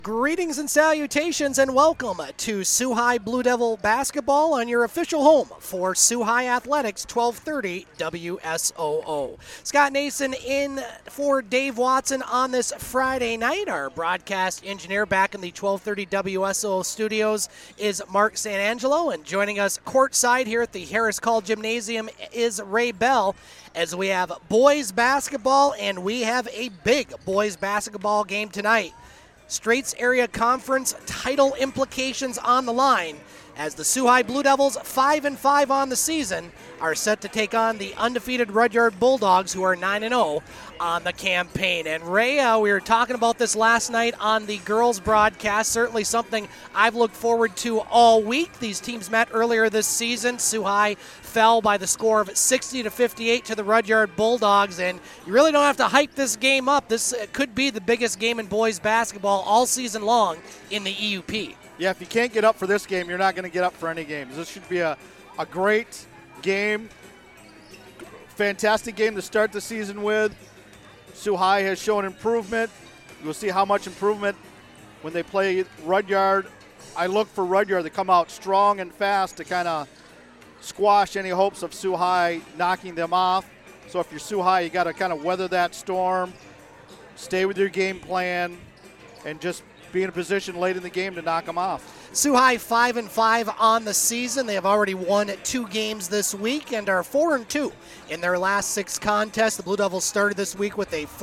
Greetings and salutations and welcome to Sioux High Blue Devil basketball on your official home for Sioux High Athletics 1230 WSOO. Scott Nason in for Dave Watson on this Friday night. Our broadcast engineer back in the 1230 WSOO studios is Mark Sanangelo, and joining us courtside here at the Harris Call Gymnasium is Ray Bell, as we have boys basketball and we have a big boys basketball game tonight. Straits Area Conference title implications on the line as the Sioux High Blue Devils, 5-5 on the season, are set to take on the undefeated Rudyard Bulldogs, who are 9-0 on the campaign. And Ray, we were talking about this last night on the girls broadcast. Certainly something I've looked forward to all week. These teams met earlier this season. Sioux High fell by the score of 60-58 to the Rudyard Bulldogs, and you really don't have to hype this game up. This could be the biggest game in boys basketball all season long in the EUP. Yeah, if you can't get up for this game, you're not going to get up for any games. This should be a great game. Fantastic game to start the season with. Sioux High has shown improvement. You'll see how much improvement when they play Rudyard. I look for Rudyard to come out strong and fast to kind of squash any hopes of Sioux High knocking them off. So if you're Sioux High, you got to kind of weather that storm, stay with your game plan, and just be in a position late in the game to knock them off. Sioux High 5-5 on the season. They have already won 2 games this week and are 4-2 in their last 6 contests. The Blue Devils started this week with a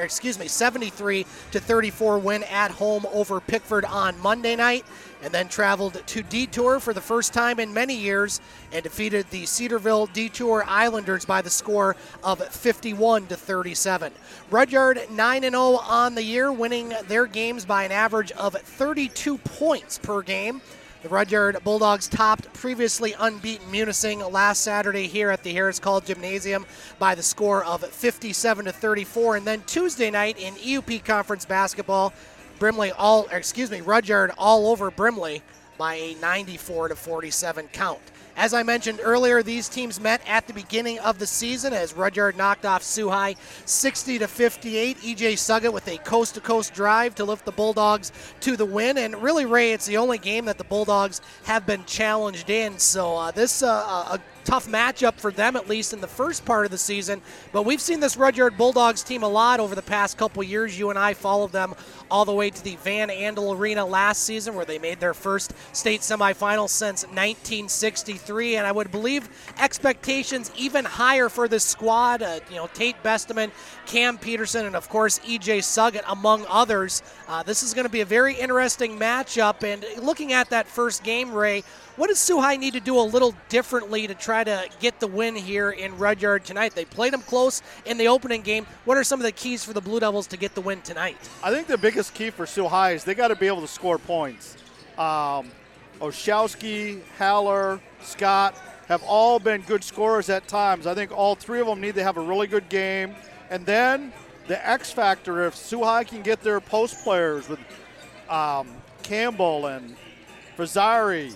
73-34 win at home over Pickford on Monday night, and then traveled to Detour for the first time in many years and defeated the Cedarville Detour Islanders by the score of 51-37. Rudyard 9-0 on the year, winning their games by an average of 32 points per game. The Rudyard Bulldogs topped previously unbeaten Munising last Saturday here at the Harris Call Gymnasium by the score of 57-34. And then Tuesday night in EUP Conference basketball, Rudyard all over Brimley by a 94-47 count. As I mentioned earlier, these teams met at the beginning of the season as Rudyard knocked off Sioux High 60-58. E.J. Suggett with a coast-to-coast drive to lift the Bulldogs to the win. And really, Ray, it's the only game that the Bulldogs have been challenged in. So this a tough matchup for them, at least in the first part of the season. But we've seen this Rudyard Bulldogs team a lot over the past couple years. You and I followed them all the way to the Van Andel Arena last season, where they made their first state semifinal since 1963. And I would believe expectations even higher for this squad. Tate Besteman, Cam Peterson, and of course E.J. Suggett, among others. This is going to be a very interesting matchup. And looking at that first game, Ray, what does Sioux High need to do a little differently to try to get the win here in Rudyard tonight? They played them close in the opening game. What are some of the keys for the Blue Devils to get the win tonight? I think the biggest key for Sioux High is they got to be able to score points. Oshowski, Haller, Scott have all been good scorers at times. I think all 3 of them need to have a really good game. And then the X factor, if Sioux High can get their post players with Campbell and Fazzari,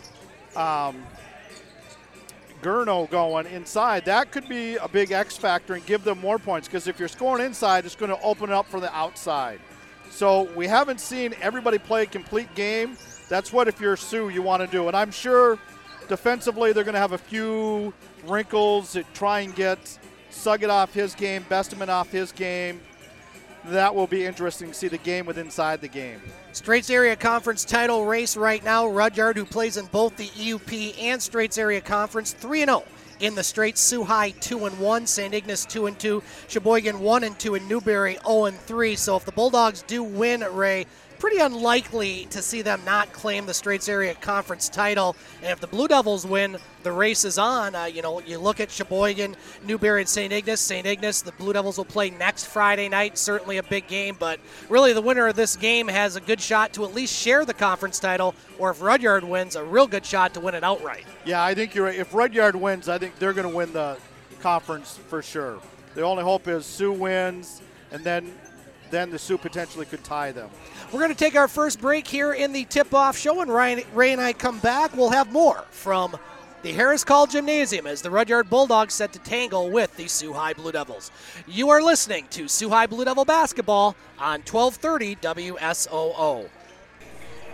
Gurno going inside, that could be a big X factor and give them more points, because if you're scoring inside, it's going to open up for the outside. So we haven't seen everybody play a complete game. That's what, if you're Sioux, you want to do. And I'm sure defensively they're going to have a few wrinkles to try and get Suggett off his game, Besteman off his game. That will be interesting to see the game with inside the game. Straits Area Conference title race right now. Rudyard, who plays in both the EUP and Straits Area Conference, 3-0 in the Straits. Sioux High 2-1, St. Ignace 2-2, Sheboygan 1-2, and Newberry 0-3. So if the Bulldogs do win, Ray, pretty unlikely to see them not claim the Straits Area Conference title. And if the Blue Devils win, the race is on. You look at Sheboygan, Newberry, and St. Ignace. St. Ignace, the Blue Devils will play next Friday night. Certainly a big game, but really the winner of this game has a good shot to at least share the conference title, or if Rudyard wins, a real good shot to win it outright. Yeah, I think you're right. If Rudyard wins, I think they're going to win the conference for sure. The only hope is Sioux wins, and then the Sioux potentially could tie them. We're going to take our first break here in the tip-off show, and Ray and I come back. We'll have more from the Harris Call Gymnasium as the Rudyard Bulldogs set to tangle with the Sioux High Blue Devils. You are listening to Sioux High Blue Devil basketball on 1230 WSOO.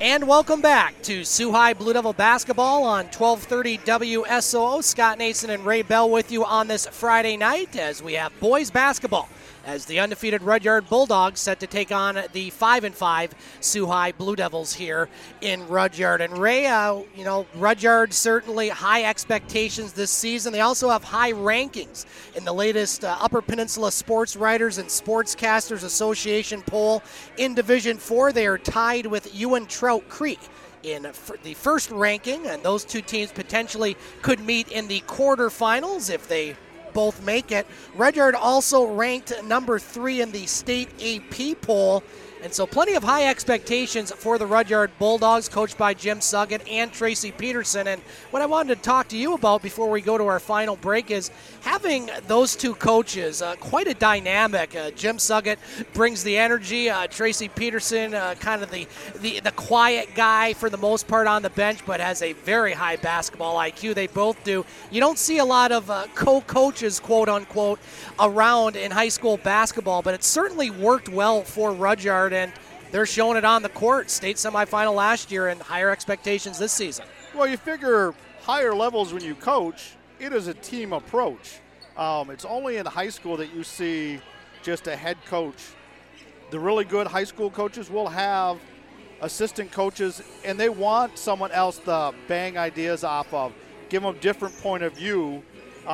And welcome back to Sioux High Blue Devil basketball on 1230 WSOO. Scott Nason and Ray Bell with you on this Friday night as we have boys basketball, as the undefeated Rudyard Bulldogs set to take on the 5-5 Sioux High Blue Devils here in Rudyard. And Ray, Rudyard certainly high expectations this season. They also have high rankings in the latest Upper Peninsula Sports Writers and Sportscasters Association poll. In Division 4, they are tied with Ewan Trout Creek in the first ranking, and those two teams potentially could meet in the quarterfinals if they both make it. Rudyard also ranked number 3 in the state AP poll, and so plenty of high expectations for the Rudyard Bulldogs, coached by Jim Suggett and Tracy Peterson. And what I wanted to talk to you about before we go to our final break is having those two coaches, quite a dynamic. Jim Suggett brings the energy. Tracy Peterson, kind of the quiet guy for the most part on the bench, but has a very high basketball IQ. They both do. You don't see a lot of co-coaches, quote unquote, around in high school basketball, but it certainly worked well for Rudyard, and they're showing it on the court. State semifinal last year and higher expectations this season. Well, you figure higher levels when you coach, it is a team approach. It's only in high school that you see just a head coach. The really good high school coaches will have assistant coaches, and they want someone else to bang ideas off of, give them a different point of view.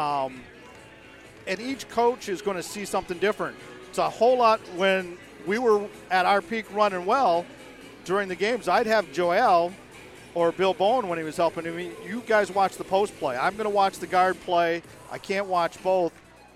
And each coach is going to see something different. It's a whole lot. When we were at our peak running well during the games, I'd have Joel or Bill Bowen when he was helping me. You guys watch the post play. I'm going to watch the guard play. I can't watch both.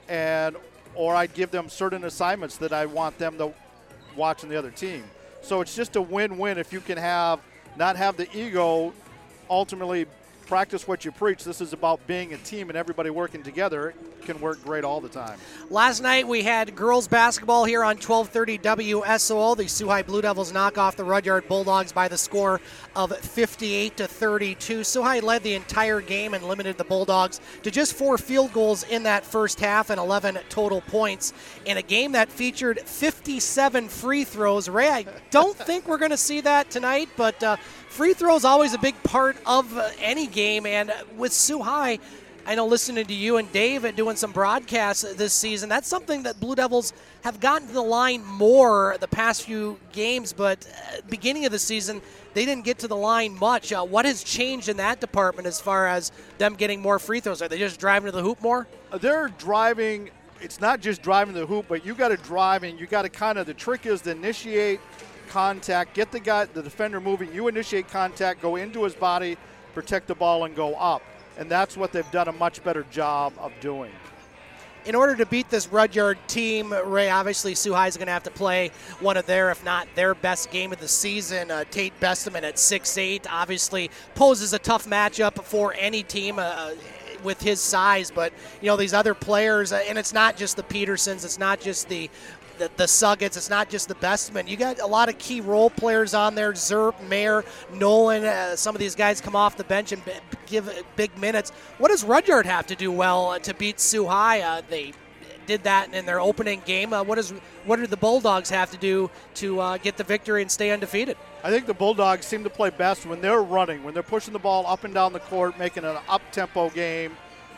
Or I'd give them certain assignments that I want them to watch in the other team. So it's just a win-win if you can not have the ego, ultimately practice what you preach. This is about being a team and everybody working together. It can work great all the time. Last night we had girls basketball here on 1230 WSOO. The Sioux High Blue Devils knock off the Rudyard Bulldogs by the score of 58-32. Sioux High led the entire game and limited the Bulldogs to just 4 field goals in that first half and 11 total points in a game that featured 57 free throws. Ray, I don't think we're going to see that tonight, but free throws always a big part of any game, and with Sioux High, I know listening to you and Dave doing some broadcasts this season, that's something that Blue Devils have gotten to the line more the past few games, but beginning of the season, they didn't get to the line much. What has changed in that department as far as them getting more free throws? Are they just driving to the hoop more? They're driving. It's not just driving to the hoop, but you got to drive, and you got to the trick is to initiate contact, get the defender moving, you initiate contact, go into his body, protect the ball, and go up. And that's what they've done a much better job of doing. In order to beat this Rudyard team, Ray, obviously Sioux High is going to have to play one of their, if not their best game of the season. Tate Besteman at 6'8", obviously poses a tough matchup for any team with his size. But, these other players, and it's not just the Petersons, it's not just the Suggets, it's not just the Bestman. You got a lot of key role players on there. Zerp, Mayer, Nolan, some of these guys come off the bench and give big minutes. What does Rudyard have to do well to beat Sioux High? They did that in their opening game. What do the Bulldogs have to do to get the victory and stay undefeated? I think the Bulldogs seem to play best when they're running, when they're pushing the ball up and down the court, making an up-tempo game,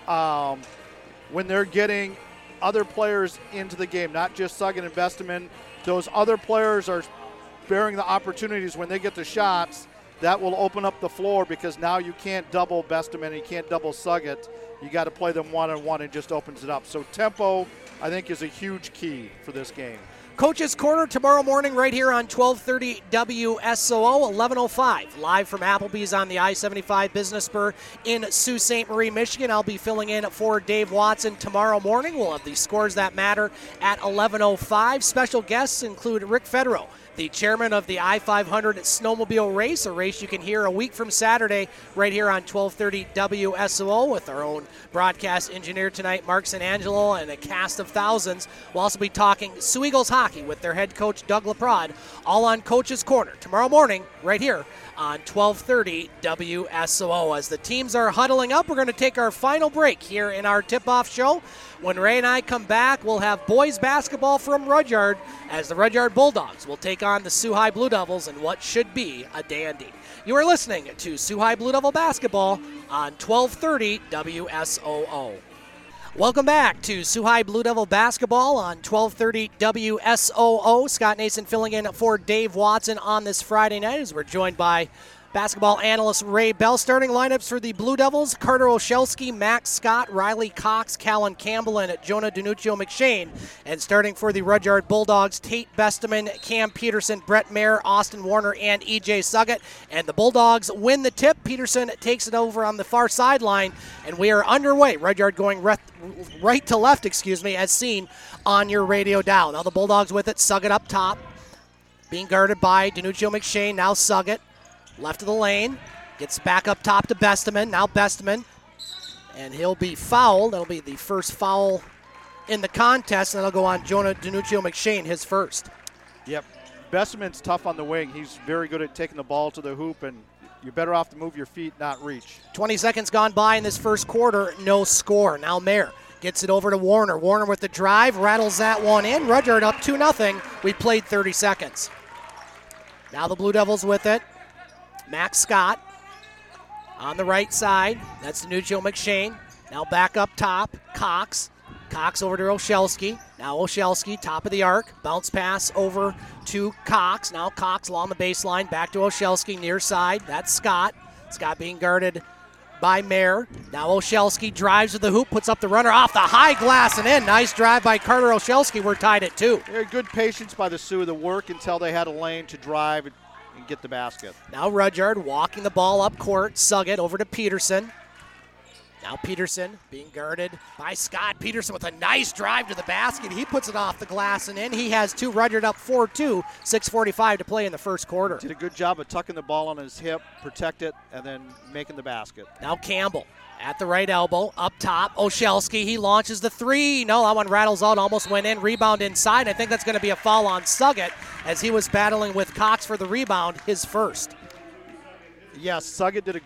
when they're getting other players into the game, not just Suggett and Besteman. Those other players are bearing the opportunities when they get the shots. That will open up the floor because now you can't double Besteman and you can't double Suggett. You got to play them one-on-one, and just opens it up. So tempo, I think, is a huge key for this game. Coach's Corner tomorrow morning right here on 1230 WSOO, 11:05, live from Applebee's on the I-75 Business Spur in Sault Ste. Marie, Michigan. I'll be filling in for Dave Watson tomorrow morning. We'll have the Scores That Matter at 11:05. Special guests include Rick Federow, the chairman of the I-500 snowmobile race, a race you can hear a week from Saturday right here on 1230 WSOO with our own broadcast engineer tonight, Mark San Angelo, and a cast of thousands. We'll also be talking Sioux Eagles hockey with their head coach, Doug LaPrade, all on Coach's Corner tomorrow morning right here on 1230 WSOO. As the teams are huddling up, we're going to take our final break here in our tip-off show. When Ray and I come back, we'll have boys basketball from Rudyard as the Rudyard Bulldogs will take take on the Sioux High Blue Devils in what should be a dandy. You are listening to Sioux High Blue Devil basketball on 1230 WSOO. Welcome back to Sioux High Blue Devil basketball on 1230 WSOO. Scott Nason filling in for Dave Watson on this Friday night as we're joined by basketball analyst Ray Bell. Starting lineups for the Blue Devils: Carter Olszewski, Max Scott, Riley Cox, Callan Campbell, and Jonah Danuccio McShane. And starting for the Rudyard Bulldogs: Tate Besteman, Cam Peterson, Brett Mayer, Austin Warner, and E.J. Suggett. And the Bulldogs win the tip. Peterson takes it over on the far sideline, and we are underway. Rudyard going right to left, as seen on your radio dial. Now the Bulldogs with it. Suggett up top, being guarded by Danuccio McShane. Now Suggett. Left of the lane, gets back up top to Besteman. Now Besteman, and he'll be fouled. That'll be the first foul in the contest, and that'll go on Jonah Danuccio McShane, his first. Yep. Besteman's tough on the wing. He's very good at taking the ball to the hoop, and you're better off to move your feet, not reach. 20 seconds gone by in this first quarter, no score. Now Mayer gets it over to Warner. Warner with the drive, rattles that one in. Rudyard up 2-0. We played 30 seconds. Now the Blue Devils with it. Max Scott on the right side. That's Danuccio McShane. Now back up top. Cox. Cox over to Olszewski. Now Olszewski, top of the arc. Bounce pass over to Cox. Now Cox along the baseline. Back to Olszewski, near side. That's Scott. Scott being guarded by Mayer. Now Olszewski drives to the hoop, puts up the runner off the high glass and in. Nice drive by Carter Olszewski. We're tied at 2. Good patience by the Sioux. The work until they had a lane to drive and get the basket. Now Rudyard walking the ball up court. Suggett over to Peterson. Now Peterson being guarded by Scott. Peterson with a nice drive to the basket. He puts it off the glass and in. He has 2. Rudyard up 4-2. 6:45 to play in the first quarter. Did a good job of tucking the ball on his hip, protect it, and then making the basket. Now Campbell at the right elbow, up top. Olszewski, he launches the 3. No, that one rattles out, almost went in. Rebound inside. I think that's going to be a foul on Suggett as he was battling with Cox for the rebound, his first. Yes,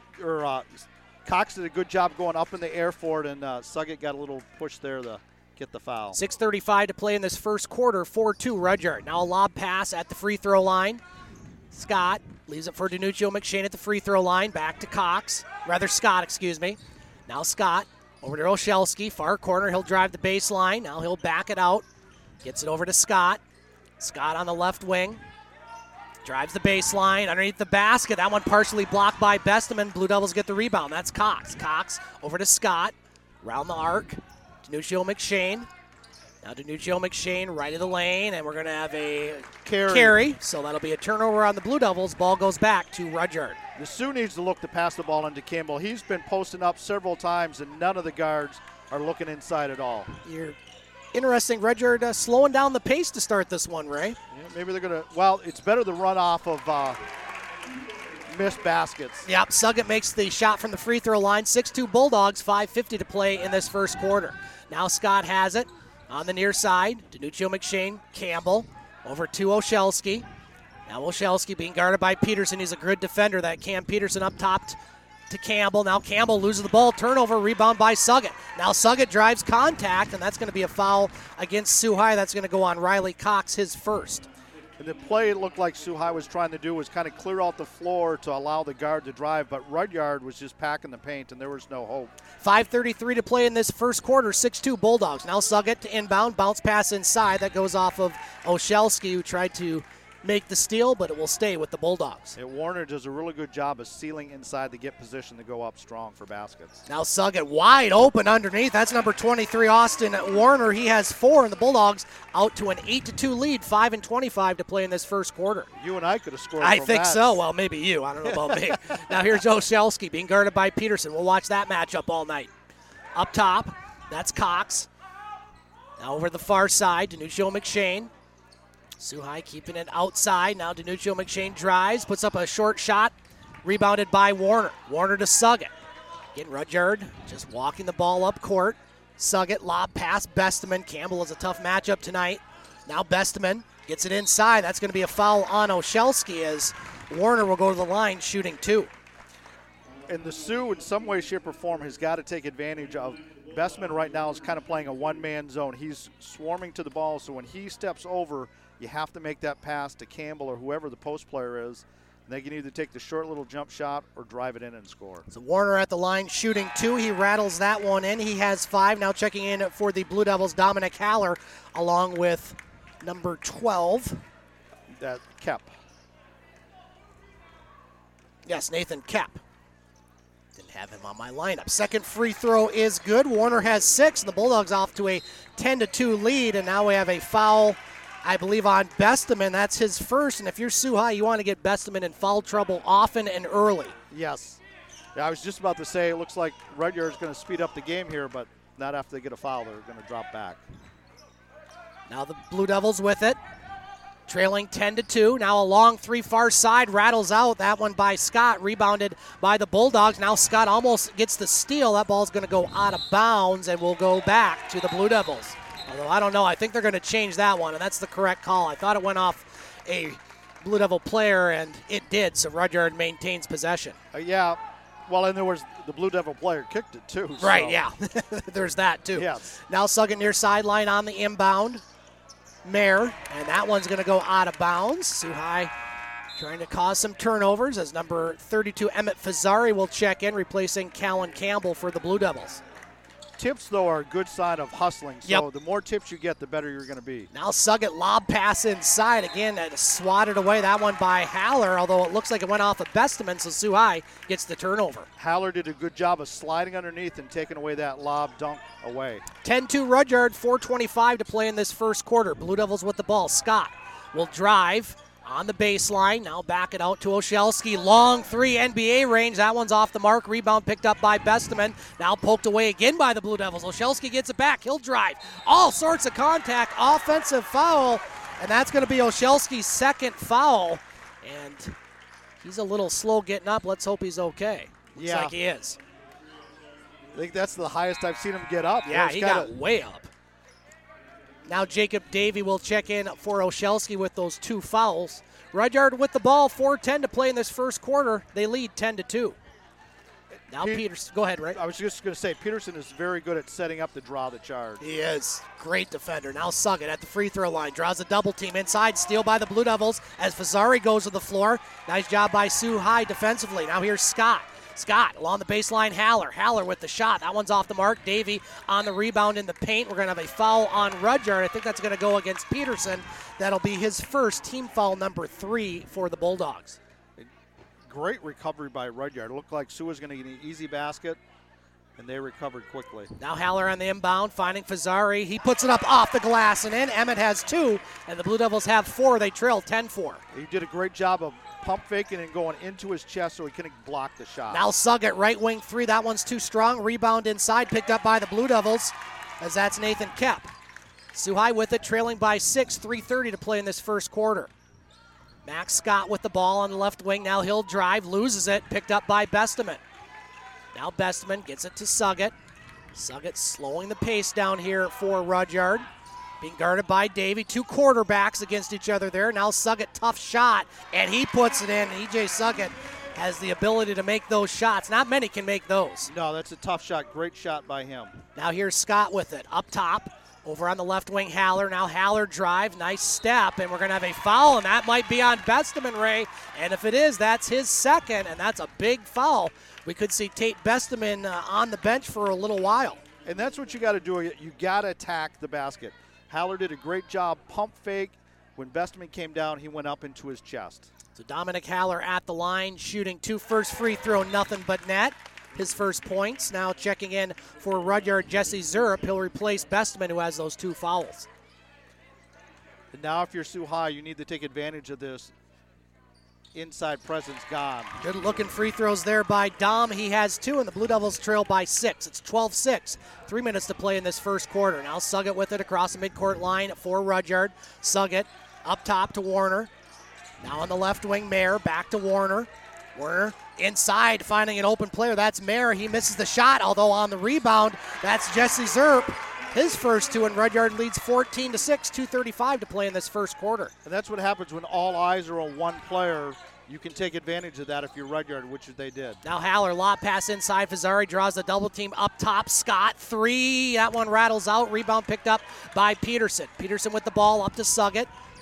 Cox did a good job going up in the air for it, and Suggett got a little push there to get the foul. 6:35 to play in this first quarter, 4-2 Rudyard. Now a lob pass at the free throw line. Scott leaves it for Danuccio McShane at the free throw line. Back to Scott. Now Scott over to Olszewski, far corner. He'll drive the baseline. Now he'll back it out. Gets it over to Scott. Scott on the left wing. Drives the baseline underneath the basket. That one partially blocked by Besteman. Blue Devils get the rebound. That's Cox. Cox over to Scott. Round the arc. Danuccio McShane. Now Danuccio McShane right of the lane, and we're going to have a carry. So that'll be a turnover on the Blue Devils. Ball goes back to Rudyard. The Sioux needs to look to pass the ball into Campbell. He's been posting up several times, and none of the guards are looking inside at all. Interesting, Rudyard slowing down the pace to start this one, Ray. Yeah, maybe they're going to, well, it's better to run off of missed baskets. Yep, Suggett makes the shot from the free throw line. 6-2 Bulldogs, 5:50 to play in this first quarter. Now Scott has it on the near side. Danuccio McShane, Campbell over to Olszewski. Now Olszewski being guarded by Peterson. He's a good defender. That Cam Peterson up top to Campbell. Now Campbell loses the ball. Turnover, rebound by Suggett. Now Suggett drives contact, and that's going to be a foul against Sioux High. That's going to go on Riley Cox, his first. And the play it looked like Sioux High was trying to do was kind of clear out the floor to allow the guard to drive, but Rudyard was just packing the paint, and there was no hope. 5:33 to play in this first quarter, 6-2 Bulldogs. Now Suggett to inbound, bounce pass inside. That goes off of Olszewski, who tried to make the steal, but it will stay with the Bulldogs. And Warner does a really good job of sealing inside to get position to go up strong for baskets. Now Suggett wide open underneath. That's number 23, Austin Warner. He has 4, and the Bulldogs out to an 8-2 lead, 5:25 to play in this first quarter. You and I could have scored. I think so. Well, maybe you. I don't know about me. Now here's Olszewski being guarded by Peterson. We'll watch that matchup all night. Up top, that's Cox. Now over the far side, Danuccio McShane. Sioux High keeping it outside. Now Danuccio McShane drives, puts up a short shot, rebounded by Warner. Warner to Suggett. Again, Rudyard just walking the ball up court. Suggett, lob pass, Besteman. Campbell is a tough matchup tonight. Now Besteman gets it inside. That's going to be a foul on Olszewski as Warner will go to the line shooting 2. And the Sioux, in some way, shape, or form, has got to take advantage of Besteman right now is kind of playing a one-man zone. He's swarming to the ball, so when he steps over, you have to make that pass to Campbell or whoever the post player is. And they can either take the short little jump shot or drive it in and score. So Warner at the line shooting 2. He rattles that one in. He has 5. Now checking in for the Blue Devils, Dominic Haller, along with number 12. That Kep. Yes, Nathan Kep. Didn't have him on my lineup. Second free throw is good. Warner has 6, and the Bulldogs off to a 10-2 lead, and now we have a foul, I believe, on Besteman. That's his first, and if you're Sioux High, you want to get Besteman in foul trouble often and early. Yes. Yeah, I was just about to say, it looks like Rudyard's going to speed up the game here, but not after they get a foul. They're going to drop back. Now the Blue Devils with it. Trailing 10-2. Now a long 3 far side rattles out. That one by Scott, rebounded by the Bulldogs. Now Scott almost gets the steal. That ball's going to go out of bounds and will go back to the Blue Devils. Although I don't know. I think they're going to change that one, and that's the correct call. I thought it went off a Blue Devil player, and it did. So Rudyard maintains possession. Yeah. Well, and there was the Blue Devil player kicked it too. Right, so. yeah. There's that too. Yes. Now Suggett near sideline on the inbound. Mayer, and that one's going to go out of bounds. Sioux High trying to cause some turnovers as number 32, Emmett Fazzari, will check in, replacing Callan Campbell for the Blue Devils. Tips, though, are a good sign of hustling. So the more tips you get, the better you're going to be. Now Suggett lob pass inside. Again, swatted away. That one by Haller, although it looks like it went off of Besteman, so Sioux High gets the turnover. Haller did a good job of sliding underneath and taking away that lob dunk away. 10-2 Rudyard, 4:25 to play in this first quarter. Blue Devils with the ball. Scott will drive on the baseline. Now back it out to Oshelski. Long 3, NBA range. That one's off the mark. Rebound picked up by Besteman. Now poked away again by the Blue Devils. Oshelski gets it back. He'll drive. All sorts of contact. Offensive foul. And that's going to be Oshelski's second foul. And he's a little slow getting up. Let's hope he's okay. Looks like he is. I think that's the highest I've seen him get up. Yeah, he got way up. Now Jacob Davey will check in for Oshelski with those 2 fouls. Rudyard with the ball, 4:10 to play in this first quarter. They lead 10-2. Now Peterson, go ahead, Ray. I was just going to say, Peterson is very good at setting up the draw the charge. He is. Great defender. Now Suggett at the free throw line. Draws a double team inside. Steal by the Blue Devils as Fazzari goes to the floor. Nice job by Sioux High defensively. Now here's Scott. Scott along the baseline, Haller. Haller with the shot. That one's off the mark. Davey on the rebound in the paint. We're going to have a foul on Rudyard. I think that's going to go against Peterson. That'll be his first team foul number 3 for the Bulldogs. Great recovery by Rudyard. It looked like Sioux was going to get an easy basket, and they recovered quickly. Now Haller on the inbound, finding Fazzari. He puts it up off the glass and in. Emmett has 2, and the Blue Devils have 4. They trail 10-4. He did a great job of pump faking and going into his chest so he couldn't block the shot. Now Suggett, right wing 3. That one's too strong. Rebound inside, picked up by the Blue Devils, as that's Nathan Kep. Sioux High with it, trailing by 6, 3:30 to play in this first quarter. Max Scott with the ball on the left wing. Now he'll drive, loses it, picked up by Besteman. Now Besteman gets it to Suggett. Suggett slowing the pace down here for Rudyard. Being guarded by Davey. 2 quarterbacks against each other there. Now Suggett, tough shot, and he puts it in. E.J. Suggett has the ability to make those shots. Not many can make those. No, that's a tough shot. Great shot by him. Now here's Scott with it. Up top, over on the left wing, Haller. Now Haller drive, nice step, and we're going to have a foul, and that might be on Besteman, Ray. And if it is, that's his second, and that's a big foul. We could see Tate Besteman on the bench for a little while. And that's what you got to do. You got to attack the basket. Haller did a great job, pump fake. When Besteman came down, he went up into his chest. So Dominic Haller at the line, shooting 2 first free throw, nothing but net. His first points. Now checking in for Rudyard, Jesse Zerp. He'll replace Besteman, who has those 2 fouls. And now if you're Sioux High, you need to take advantage of this inside presence gone. Good looking free throws there by Dom. He has 2, and the Blue Devils trail by 6. It's 12-6. 3 minutes to play in this first quarter. Now Suggett with it across the midcourt line for Rudyard. Suggett up top to Warner. Now on the left wing, Mayer back to Warner. Warner inside, finding an open player. That's Mayer. He misses the shot, although on the rebound, that's Jesse Zerp. His first 2, and Rudyard leads 14-6, 2:35 to play in this first quarter. And that's what happens when all eyes are on one player. You can take advantage of that if you're Rudyard, which they did. Now Haller, lob pass inside. Fazzari draws the double team up top. Scott, 3. That one rattles out. Rebound picked up by Peterson. Peterson with the ball up to Suggett.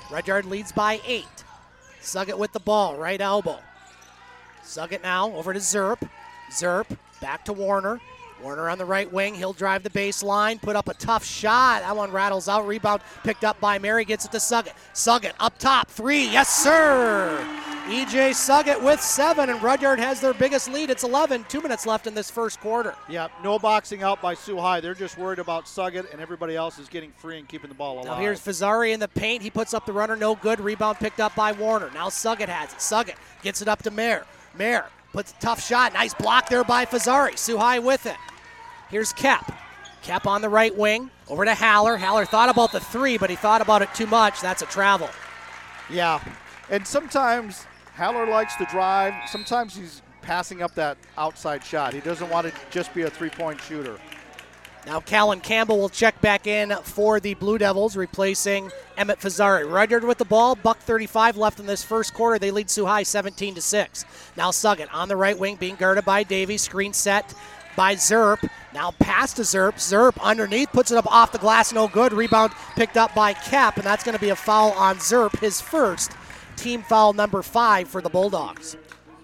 Rudyard leads by 8. Suggett with the ball, right elbow. Suggett now over to Zerp. Zerp back to Warner. Warner on the right wing. He'll drive the baseline, put up a tough shot. That one rattles out. Rebound picked up by Mary. Gets it to Suggett. Suggett up top. 3. Yes, sir. E.J. Suggett with 7, and Rudyard has their biggest lead. It's 11. 2 minutes left in this first quarter. Yeah, no boxing out by Sioux High. They're just worried about Suggett, and everybody else is getting free and keeping the ball alive. Now here's Fazzari in the paint. He puts up the runner. No good. Rebound picked up by Warner. Now Suggett has it. Suggett gets it up to Mayer. Mayer puts a tough shot. Nice block there by Fazzari. Sioux High with it. Here's Kep. Kep on the right wing. Over to Haller. Haller thought about the 3, but he thought about it too much. That's a travel. Yeah, and sometimes Haller likes to drive. Sometimes he's passing up that outside shot. He doesn't want to just be a three-point shooter. Now Callan Campbell will check back in for the Blue Devils, replacing Emmett Fazzari. Rudyard with the ball, $1:35 left in this first quarter. They lead Sioux High 17-6. Now Suggett on the right wing, being guarded by Davies. Screen set by Zerp. Now pass to Zerp. Zerp underneath, puts it up off the glass, no good. Rebound picked up by Kep, and that's going to be a foul on Zerp, his first. Team foul number 5 for the Bulldogs.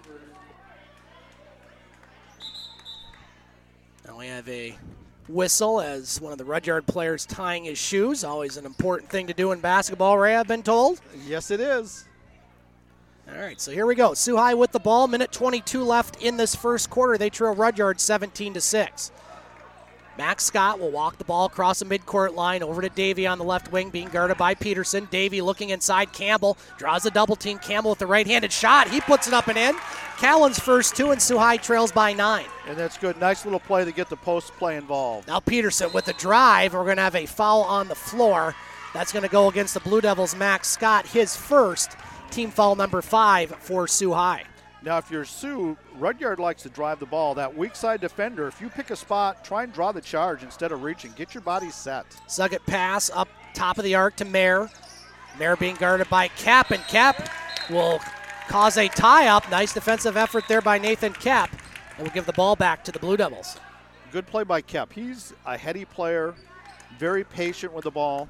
Now we have a whistle as one of the Rudyard players tying his shoes. Always an important thing to do in basketball, Ray, I've been told. Yes, it is. All right, so here we go. Sioux High with the ball. Minute 22 left in this first quarter. They trail Rudyard 17-6. Max Scott will walk the ball across the midcourt line over to Davey on the left wing, being guarded by Peterson. Davey looking inside. Campbell draws a double team. Campbell with the right-handed shot. He puts it up and in. Callan's first 2, and Sioux High trails by 9. And that's good. Nice little play to get the post play involved. Now Peterson with the drive. We're going to have a foul on the floor. That's going to go against the Blue Devils' Max Scott, his first. Team foul number 5 for Sioux High. Now, if you're Sioux, Rudyard likes to drive the ball. That weak side defender, if you pick a spot, try and draw the charge instead of reaching. Get your body set. Suggett pass up top of the arc to Mayer. Mayer being guarded by Kep, and Kep will cause a tie-up. Nice defensive effort there by Nathan Kep. And will give the ball back to the Blue Devils. Good play by Kep. He's a heady player, very patient with the ball.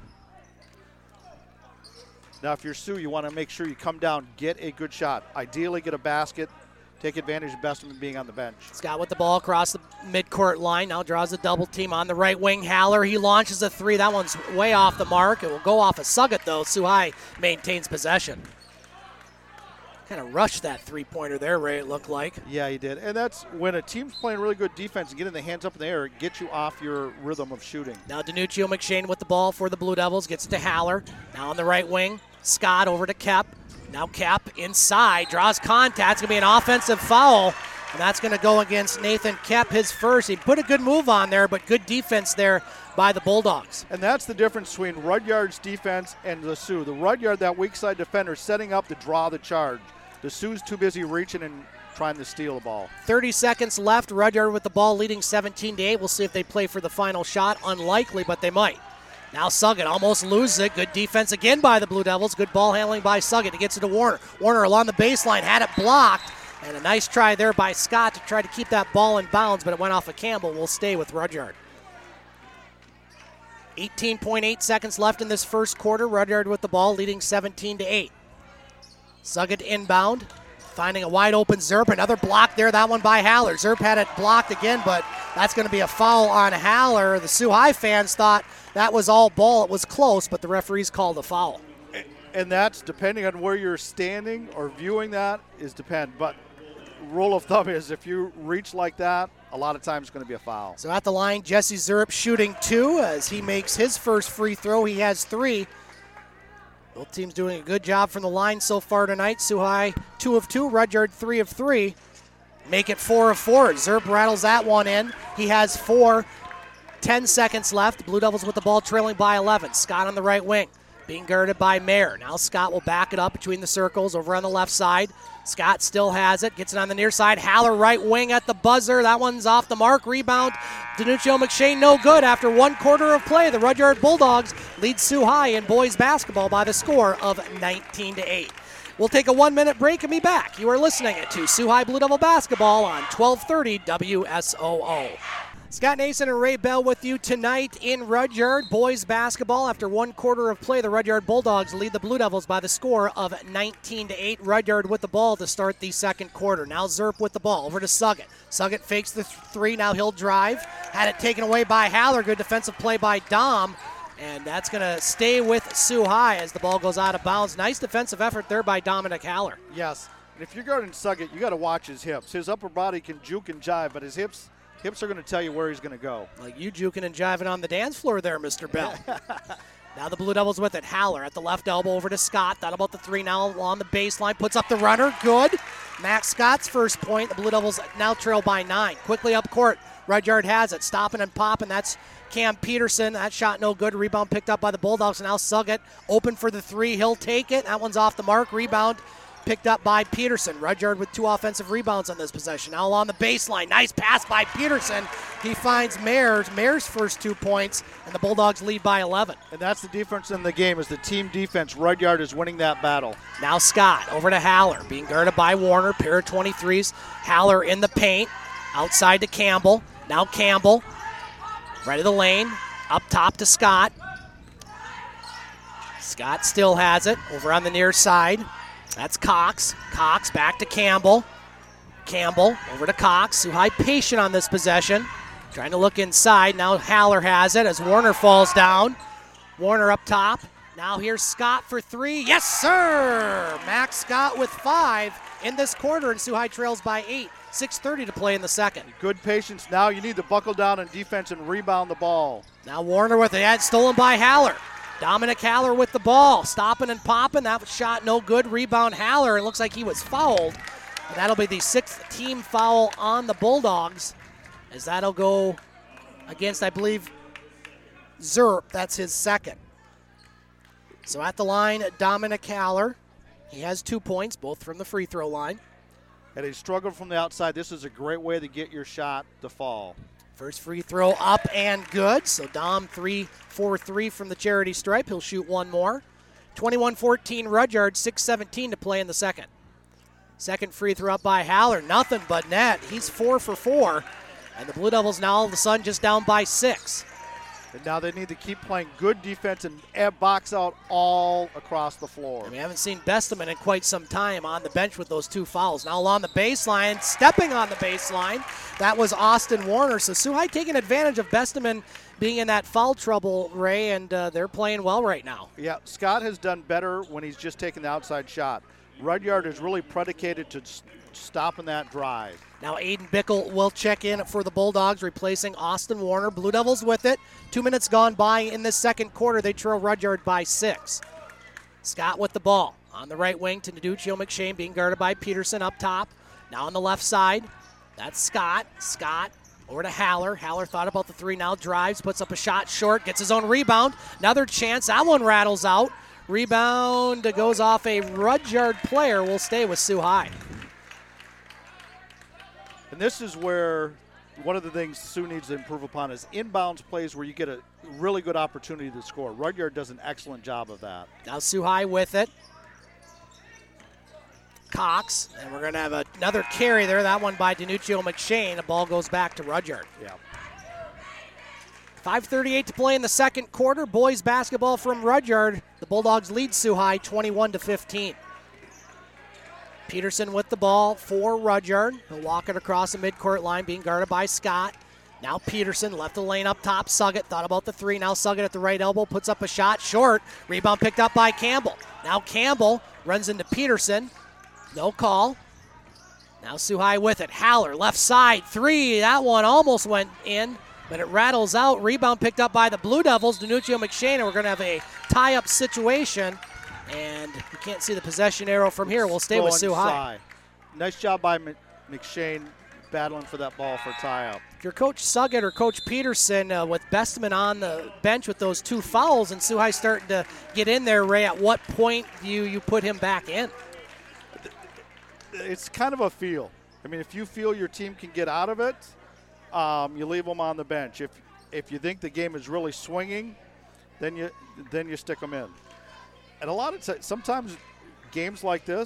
Now, if you're Sioux, you want to make sure you come down, get a good shot. Ideally, get a basket, take advantage of Bestman being on the bench. Scott with the ball across the midcourt line. Now draws a double team on the right wing. Haller, he launches a 3. That one's way off the mark. It will go off of Suggett, though. Sioux High maintains possession. Kind of rushed that three-pointer there, Ray, it looked like. Yeah, he did. And that's when a team's playing really good defense and getting the hands up in the air, it gets you off your rhythm of shooting. Now DiNuccio McShane with the ball for the Blue Devils. Gets it to Haller. Now on the right wing. Scott over to Kep. Now Kep inside, draws contact. It's going to be an offensive foul, and that's going to go against Nathan Kep, his first. He put a good move on there, but good defense there by the Bulldogs. And that's the difference between Rudyard's defense and the Sioux. The Rudyard, that weak side defender, setting up to draw the charge. The Sioux's too busy reaching and trying to steal the ball. 30 seconds left. Rudyard with the ball leading 17-8. We'll see if they play for the final shot. Unlikely, but they might. Now Suggett almost loses it. Good defense again by the Blue Devils. Good ball handling by Suggett. He gets it to Warner. Warner along the baseline, had it blocked. And a nice try there by Scott to try to keep that ball in bounds, but it went off of Campbell. We'll stay with Rudyard. 18.8 seconds left in this first quarter. Rudyard with the ball, leading 17-8. Suggett inbound, finding a wide open Zerp. Another block there, that one by Haller. Zerp had it blocked again, but that's going to be a foul on Haller. The Sioux High fans thought that was all ball. It was close, but the referees called a foul. And that's depending on where you're standing or viewing that is depend. But rule of thumb is if you reach like that, a lot of times it's going to be a foul. So at the line, Jesse Zerp shooting 2 as he makes his first free throw. He has 3. Both teams doing a good job from the line so far tonight. Sioux High 2 of 2, Rudyard 3 of 3. Make it 4 of 4. Zerp rattles that one in. He has 4. 10 seconds left. Blue Devils with the ball trailing by 11. Scott on the right wing, being guarded by Mayer. Now Scott will back it up between the circles over on the left side. Scott still has it. Gets it on the near side. Haller right wing at the buzzer. That one's off the mark. Rebound. DiNuccio McShane no good. After 1 quarter of play, the Rudyard Bulldogs lead Sioux High in boys basketball by the score of 19-8. We'll take a 1-minute break and be back. You are listening to Sioux High Blue Devil basketball on 1230 WSOO. Scott Nason and Ray Bell with you tonight in Rudyard. Boys basketball. After one quarter of play, the Rudyard Bulldogs lead the Blue Devils by the score of 19-8. Rudyard with the ball to start the second quarter. Now Zerp with the ball over to Suggett. Suggett fakes the three. Now he'll drive. Had it taken away by Haller. Good defensive play by Dom. And that's going to stay with Sioux High as the ball goes out of bounds. Nice defensive effort there by Dominic Haller. Yes. And if you're guarding Suggett, you got to watch his hips. His upper body can juke and jive, but his hips are going to tell you where he's going to go. Like you juking and jiving on the dance floor there, Mr. Bell. Now the Blue Devils with it. Haller at the left elbow over to Scott. Thought about the three now on the baseline. Puts up the runner. Good. Max Scott's first point. The Blue Devils now trail by 9. Quickly up court. Rudyard has it. Stopping and popping. That's Cam Peterson. That shot no good. Rebound picked up by the Bulldogs. Now Suggett open for the three. He'll take it. That one's off the mark. Rebound picked up by Peterson. Rudyard with 2 offensive rebounds on this possession. Now along the baseline. Nice pass by Peterson. He finds Mayers. Mayers' first 2 points, and the Bulldogs lead by 11. And that's the difference in the game is the team defense. Rudyard is winning that battle. Now Scott over to Haller. Being guarded by Warner. Pair of 23s. Haller in the paint. Outside to Campbell. Now Campbell. Right of the lane. Up top to Scott. Scott still has it. Over on the near side. That's Cox. Cox back to Campbell. Campbell over to Cox. Sioux High patient on this possession. Trying to look inside. Now Haller has it as Warner falls down. Warner up top. Now here's Scott for 3. Yes, sir! Max Scott with 5 in this quarter, and Sioux High trails by 8. 6:30 to play in the second. Good patience. Now you need to buckle down on defense and rebound the ball. Now Warner with it. Stolen by Haller. Dominic Haller with the ball. Stopping and popping. That shot no good. Rebound Haller. It looks like he was fouled. And that'll be the 6th team foul on the Bulldogs. As that'll go against, I believe, Zerp. That's his second. So at the line, Dominic Haller. He has 2 points, both from the free throw line. And he struggled from the outside. This is a great way to get your shot to fall. First free throw up and good. So Dom 3-for-3 from the charity stripe. He'll shoot one more. 21-14 Rudyard, 6:17 to play in the second. Second free throw up by Haller. Nothing but net. He's 4 for 4. And the Blue Devils now all of a sudden just down by 6. And now they need to keep playing good defense and box out all across the floor. And we haven't seen Besteman in quite some time on the bench with those 2 fouls. Now along the baseline, stepping on the baseline, that was Austin Warner. So Sioux High taking advantage of Besteman being in that foul trouble, Ray, and they're playing well right now. Yeah, Scott has done better when he's just taking the outside shot. Rudyard is really predicated to stopping that drive. Now Aiden Bickle will check in for the Bulldogs, replacing Austin Warner. Blue Devils with it. 2 minutes gone by in this second quarter. They trail Rudyard by 6. Scott with the ball. On the right wing to Naduccio McShane, being guarded by Peterson up top. Now on the left side, that's Scott. Scott over to Haller. Haller thought about the 3, now drives, puts up a shot short, gets his own rebound. Another chance. That one rattles out. Rebound goes off a Rudyard player. Will stay with Sioux High. And this is where one of the things Sioux needs to improve upon is inbounds plays where you get a really good opportunity to score. Rudyard does an excellent job of that. Now Sioux High with it. Cox, and we're going to have another carry there. That one by Danuccio McShane. The ball goes back to Rudyard. Yeah. 5:38 to play in the second quarter. Boys basketball from Rudyard. The Bulldogs lead Sioux High 21-15. Peterson with the ball for Rudyard. He'll walk it across the midcourt line, being guarded by Scott. Now Peterson left the lane up top. Suggett thought about the 3. Now Suggett at the right elbow puts up a shot short. Rebound picked up by Campbell. Now Campbell runs into Peterson. No call. Now Sioux High with it. Haller left side 3. That one almost went in, but it rattles out. Rebound picked up by the Blue Devils. Danuccio McShane, and we're going to have a tie-up situation. And you can't see the possession arrow from here. We'll stay with Sioux High. Nice job by McShane battling for that ball for tie-up. If you're Coach Suggett or Coach Peterson with Besteman on the bench with those 2 fouls and Sioux High starting to get in there, Ray, at what point do you put him back in? It's kind of a feel. I mean, if you feel your team can get out of it, you leave them on the bench. If you think the game is really swinging, then you stick them in. And a lot of sometimes games like this,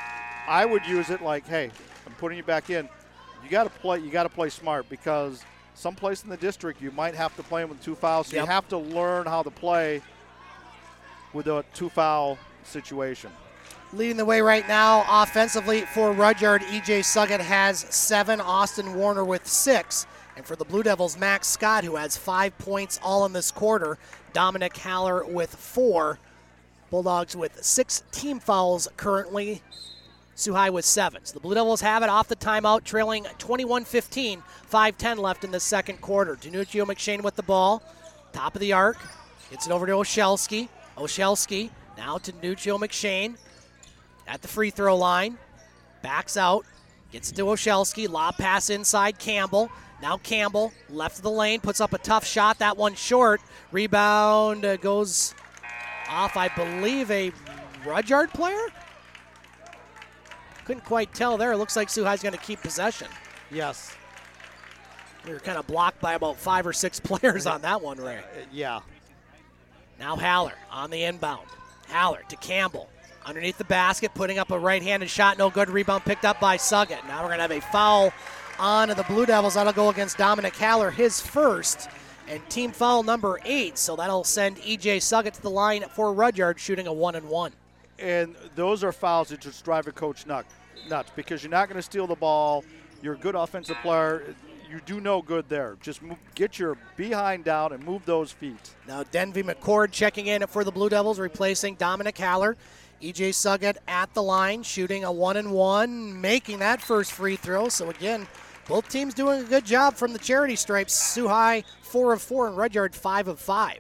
I would use it like, hey, I'm putting you back in. You got to play smart because someplace in the district you might have to play them with 2 fouls. So Yep. you have to learn how to play with a 2-foul situation. Leading the way right now offensively for Rudyard, E.J. Suggett has 7, Austin Warner with 6. And for the Blue Devils, Max Scott, who has 5 points all in this quarter, Dominic Haller with 4. Bulldogs with 6 team fouls currently, Sioux High with 7. So the Blue Devils have it off the timeout, trailing 21-15, 5:10 left in the second quarter. Danuccio McShane with the ball, top of the arc, gets it over to Oshelski. Oshelski now to Danuccio McShane at the free throw line, backs out, gets it to Oshelski, lob pass inside Campbell. Now Campbell, left of the lane, puts up a tough shot, that one short. Rebound goes off, I believe, a Rudyard player? Couldn't quite tell there. It looks like Sioux High's going to keep possession. Yes. We were kind of blocked by about 5 or 6 players on that one, Ray. Yeah. Now Haller on the inbound. Haller to Campbell. Underneath the basket, putting up a right-handed shot. No good. Rebound picked up by Suggett. Now we're going to have a foul on the Blue Devils. That'll go against Dominic Haller, his first, and team foul number 8. So that'll send E.J. Suggett to the line for Rudyard, shooting a 1-and-1. And those are fouls that just drive a coach nuts because you're not going to steal the ball. You're a good offensive player. You do no good there. Just get your behind down and move those feet. Now Denvy McCord checking in for the Blue Devils, replacing Dominic Haller. E.J. Suggett at the line, shooting a 1-and-1, making that first free throw. So again, both teams doing a good job from the charity stripes. Sioux High 4 of 4 and Rudyard 5 of 5.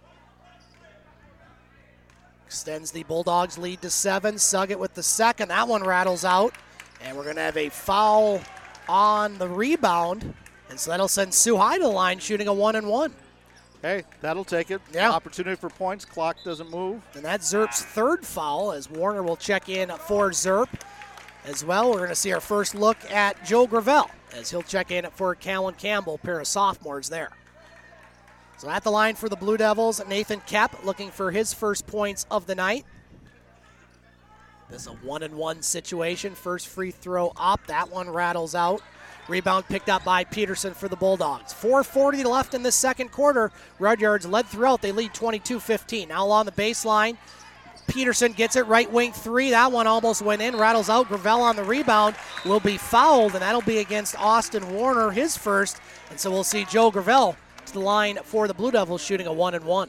Extends the Bulldogs' lead to 7. Suggett with the second. That one rattles out. And we're going to have a foul on the rebound. And so that'll send Sioux High to the line, shooting a 1-and-1. Hey, that'll take it. Yeah. Opportunity for points. Clock doesn't move. And that's Zerp's third foul, as Warner will check in for Zerp. As well, we're going to see our first look at Joe Gravel, as he'll check in for Callan Campbell, pair of sophomores there. So at the line for the Blue Devils, Nathan Kep looking for his first points of the night. This is a 1-and-1 situation. First free throw up. That one rattles out. Rebound picked up by Peterson for the Bulldogs. 4:40 left in the second quarter. Rudyard's led throughout. They lead 22-15. Now along the baseline, Peterson gets it, right wing 3. That one almost went in, rattles out. Gravel on the rebound will be fouled, and that'll be against Austin Warner, his first. And so we'll see Joe Gravel to the line for the Blue Devils, shooting a 1-and-1.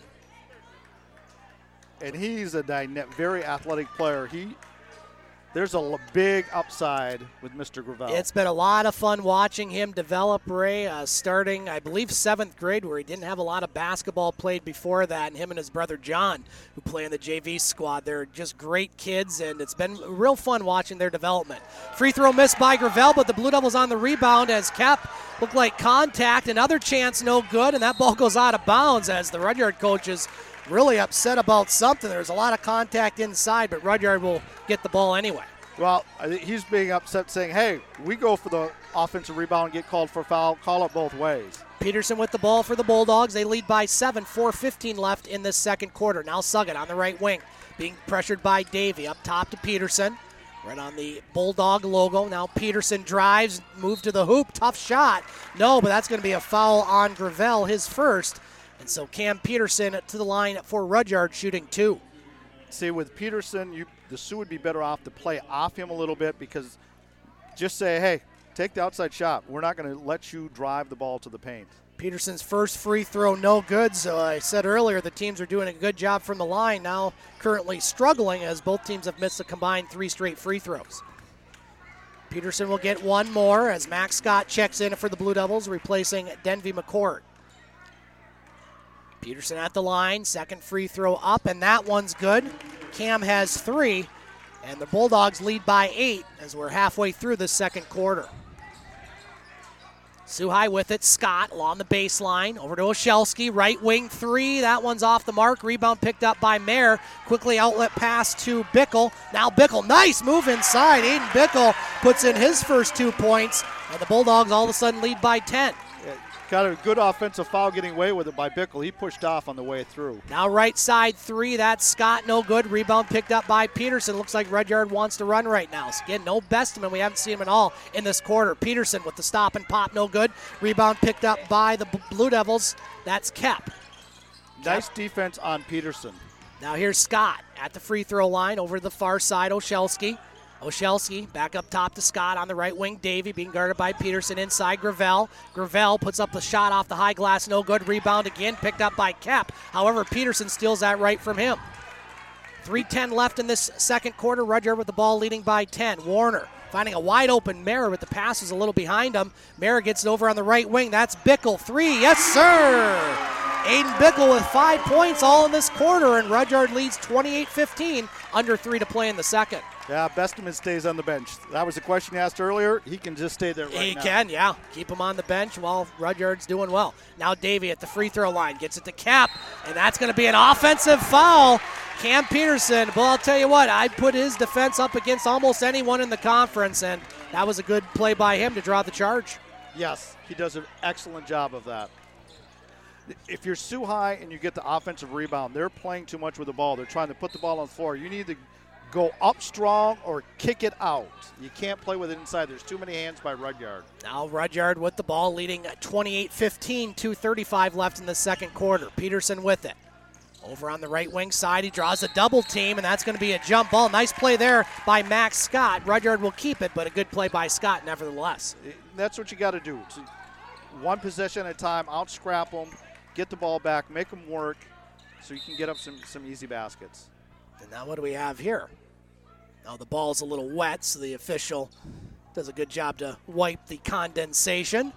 And he's a very athletic player. There's a big upside with Mr. Gravel. It's been a lot of fun watching him develop, Ray, starting, I believe, 7th grade, where he didn't have a lot of basketball played before that, and him and his brother John, who play in the JV squad. They're just great kids, and it's been real fun watching their development. Free throw missed by Gravel, but the Blue Devils on the rebound as Kep looked like contact. Another chance, no good, and that ball goes out of bounds as the Rudyard coaches really upset about something. There's a lot of contact inside, but Rudyard will get the ball anyway. Well, I think he's being upset, saying, hey, we go for the offensive rebound and get called for foul. Call it both ways. Peterson with the ball for the Bulldogs. They lead by 7, 4:15 left in this second quarter. Now Suggett on the right wing, being pressured by Davey. Up top to Peterson, right on the Bulldog logo. Now Peterson drives, move to the hoop, tough shot. No, but that's going to be a foul on Gravel, his first. And so Cam Peterson to the line for Rudyard, shooting 2. See, with Peterson, the Sioux would be better off to play off him a little bit, because just say, hey, take the outside shot. We're not going to let you drive the ball to the paint. Peterson's first free throw, no good. So I said earlier the teams are doing a good job from the line. Now currently struggling as both teams have missed a combined 3 straight free throws. Peterson will get one more as Max Scott checks in for the Blue Devils, replacing Denvy McCord. Peterson at the line, second free throw up, and that one's good. Cam has 3, and the Bulldogs lead by 8 as we're halfway through the second quarter. Sioux High with it. Scott along the baseline. Over to Oshelski. Right wing 3. That one's off the mark. Rebound picked up by Mayer. Quickly outlet pass to Bickle. Now Bickle. Nice move inside. Aiden Bickle puts in his first 2 points. And the Bulldogs all of a sudden lead by 10. Got a good offensive foul getting away with it by Bickle. He pushed off on the way through. Now right side three, that's Scott, no good. Rebound picked up by Peterson. Looks like Rudyard wants to run right now. So again, no Bestman. We haven't seen him at all in this quarter. Peterson with the stop and pop, no good. Rebound picked up by the Blue Devils. That's Kep. Nice defense on Peterson. Now here's Scott at the free throw line over to the far side, Oshelski. Oshelski back up top to Scott on the right wing. Davey being guarded by Peterson inside Gravel. Gravel puts up the shot off the high glass, no good. Rebound again, picked up by Kep. However, Peterson steals that right from him. 3:10 left in this second quarter. Rudyard with the ball leading by 10. Warner finding a wide open Mara, but the pass is a little behind him. Mara gets it over on the right wing. That's Bickle. 3. Yes, sir. Aiden Bickle with 5 points all in this quarter, and Rudyard leads 28-15, under 3 to play in the second. Yeah, Bestman stays on the bench. That was the question you asked earlier. He can just stay there right now. He can, yeah. Keep him on the bench while Rudyard's doing well. Now Davey at the free throw line gets it to Kep, and that's going to be an offensive foul. Cam Peterson, well, I'll tell you what, I'd put his defense up against almost anyone in the conference, and that was a good play by him to draw the charge. Yes, he does an excellent job of that. If you're Sioux High and you get the offensive rebound, they're playing too much with the ball. They're trying to put the ball on the floor. You need to go up strong or kick it out. You can't play with it inside. There's too many hands by Rudyard. Now Rudyard with the ball leading 28-15, 2:35 left in the second quarter. Peterson with it. Over on the right wing side, he draws a double team, and that's going to be a jump ball. Nice play there by Max Scott. Rudyard will keep it, but a good play by Scott nevertheless. That's what you got to do. One possession at a time, out-scrap them, get the ball back, make them work so you can get up some easy baskets. And now what do we have here? Now the ball's a little wet, so the official does a good job to wipe the condensation.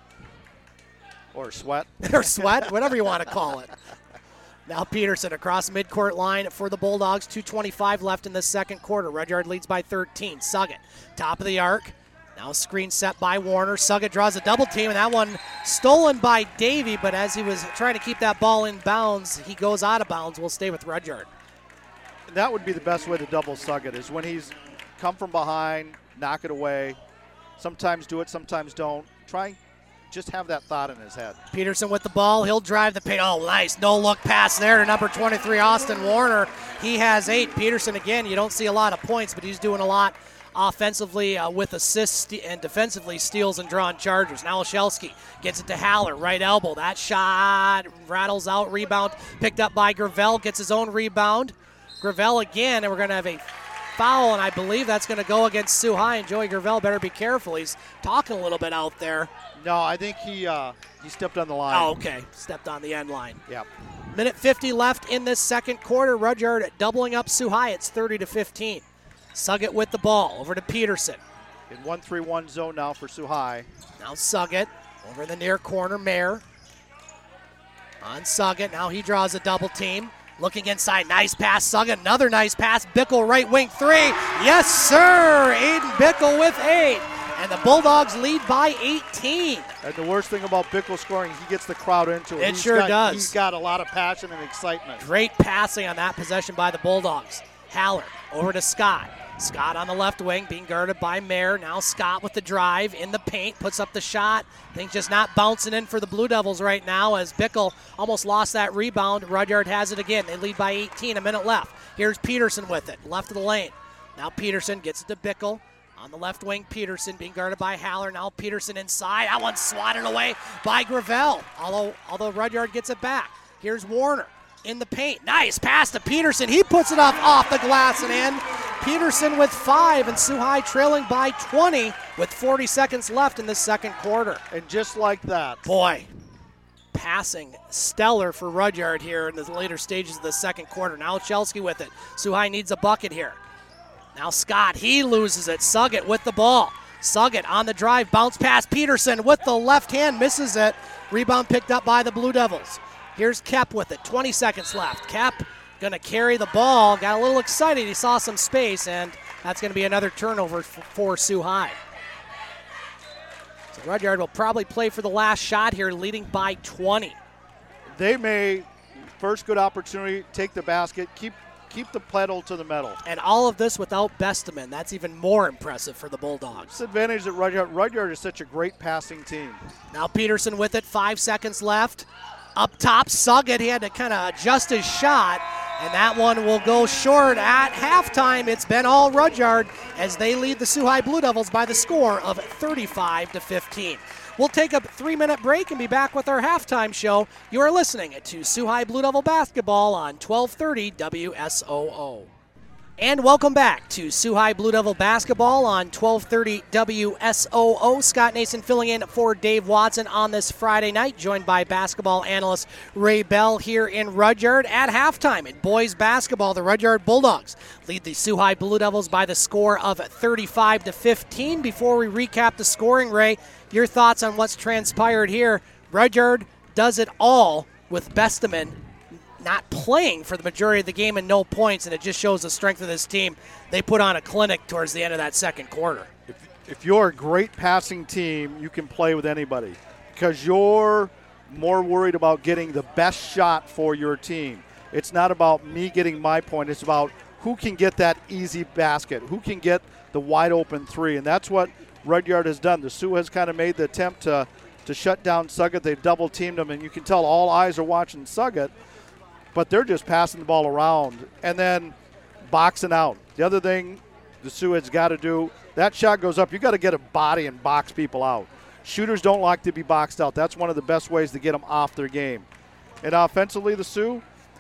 Or sweat. Or sweat, whatever you want to call it. Now Peterson across midcourt line for the Bulldogs. 2:25 left in the second quarter. Rudyard leads by 13. Suggett, top of the arc. Now a screen set by Warner. Suggett draws a double team, and that one stolen by Davey, but as he was trying to keep that ball in bounds, he goes out of bounds. We'll stay with Rudyard. That would be the best way to double Suggett, is when he's come from behind, knock it away. Sometimes do it, sometimes don't. Try just have that thought in his head. Peterson with the ball. He'll drive the paint. Oh, nice. No-look pass there to number 23, Austin Warner. He has 8. Peterson, again, you don't see a lot of points, but he's doing a lot offensively with assists and defensively steals and drawing charges. Now Oshelski gets it to Haller, right elbow. That shot rattles out. Rebound picked up by Gravel. Gets his own rebound. Gravel again, and we're going to have a foul, and I believe that's going to go against Sioux High, and Joey Gravel better be careful. He's talking a little bit out there. No, I think he stepped on the line. Oh, okay. Stepped on the end line. Yep. Minute 50 left in this second quarter. Rudyard doubling up Sioux High. It's 30-15. Suggett with the ball over to Peterson. In 1-3-1 zone now for Sioux High. Now Suggett over in the near corner. Mayer on Suggett. Now he draws a double team. Looking inside, nice pass, Suggett, another nice pass. Bickle right wing 3. Yes, sir. Aiden Bickle with 8. And the Bulldogs lead by 18. And the worst thing about Bickle scoring, he gets the crowd into it. It sure does. He's got a lot of passion and excitement. Great passing on that possession by the Bulldogs. Haller over to Scott. Scott on the left wing being guarded by Mayer. Now Scott with the drive in the paint, puts up the shot. Things just not bouncing in for the Blue Devils right now as Bickle almost lost that rebound. Rudyard has it again. They lead by 18, a minute left. Here's Peterson with it, left of the lane. Now Peterson gets it to Bickle. On the left wing, Peterson being guarded by Haller. Now Peterson inside. That one's swatted away by Gravel, although Rudyard gets it back. Here's Warner in the paint. Nice pass to Peterson. He puts it off the glass and in. Peterson with 5, and Sioux High trailing by 20 with 40 seconds left in the second quarter. And just like that. Boy, passing stellar for Rudyard here in the later stages of the second quarter. Now Chelsky with it. Sioux High needs a bucket here. Now Scott, he loses it. Suggett with the ball. Suggett on the drive, bounce pass. Peterson with the left hand, misses it. Rebound picked up by the Blue Devils. Here's Kep with it, 20 seconds left. Kep going to carry the ball, got a little excited. He saw some space, and that's going to be another turnover for Sioux High. So Rudyard will probably play for the last shot here, leading by 20. They may, first good opportunity, take the basket, keep keep the pedal to the metal. And all of this without Besteman. That's even more impressive for the Bulldogs. It's the advantage that Rudyard is such a great passing team. Now Peterson with it, 5 seconds left. Up top, Suggett, he had to kind of adjust his shot, and that one will go short at halftime. It's been all Rudyard as they lead the Soo High Blue Devils by the score of 35-15. We'll take a 3-minute break and be back with our halftime show. You are listening to Soo High Blue Devil basketball on 1230 WSOO. And welcome back to Soo High Blue Devil basketball on 1230 WSOO. Scott Nason filling in for Dave Watson on this Friday night, joined by basketball analyst Ray Bell here in Rudyard. At halftime in boys basketball, the Rudyard Bulldogs lead the Soo High Blue Devils by the score of 35-15. Before we recap the scoring, Ray, your thoughts on what's transpired here. Rudyard does it all with Besteman not playing for the majority of the game and no points, and it just shows the strength of this team. They put on a clinic towards the end of that second quarter. If you're a great passing team, you can play with anybody because you're more worried about getting the best shot for your team. It's not about me getting my point. It's about who can get that easy basket, who can get the wide open three, and that's what Rudyard has done. The Sioux has kind of made the attempt to shut down Suggett. They've double teamed him, and you can tell all eyes are watching Suggett, but they're just passing the ball around and then boxing out. The other thing the Sioux has got to do, that shot goes up, you got to get a body and box people out. Shooters don't like to be boxed out. That's one of the best ways to get them off their game. And offensively, the Sioux,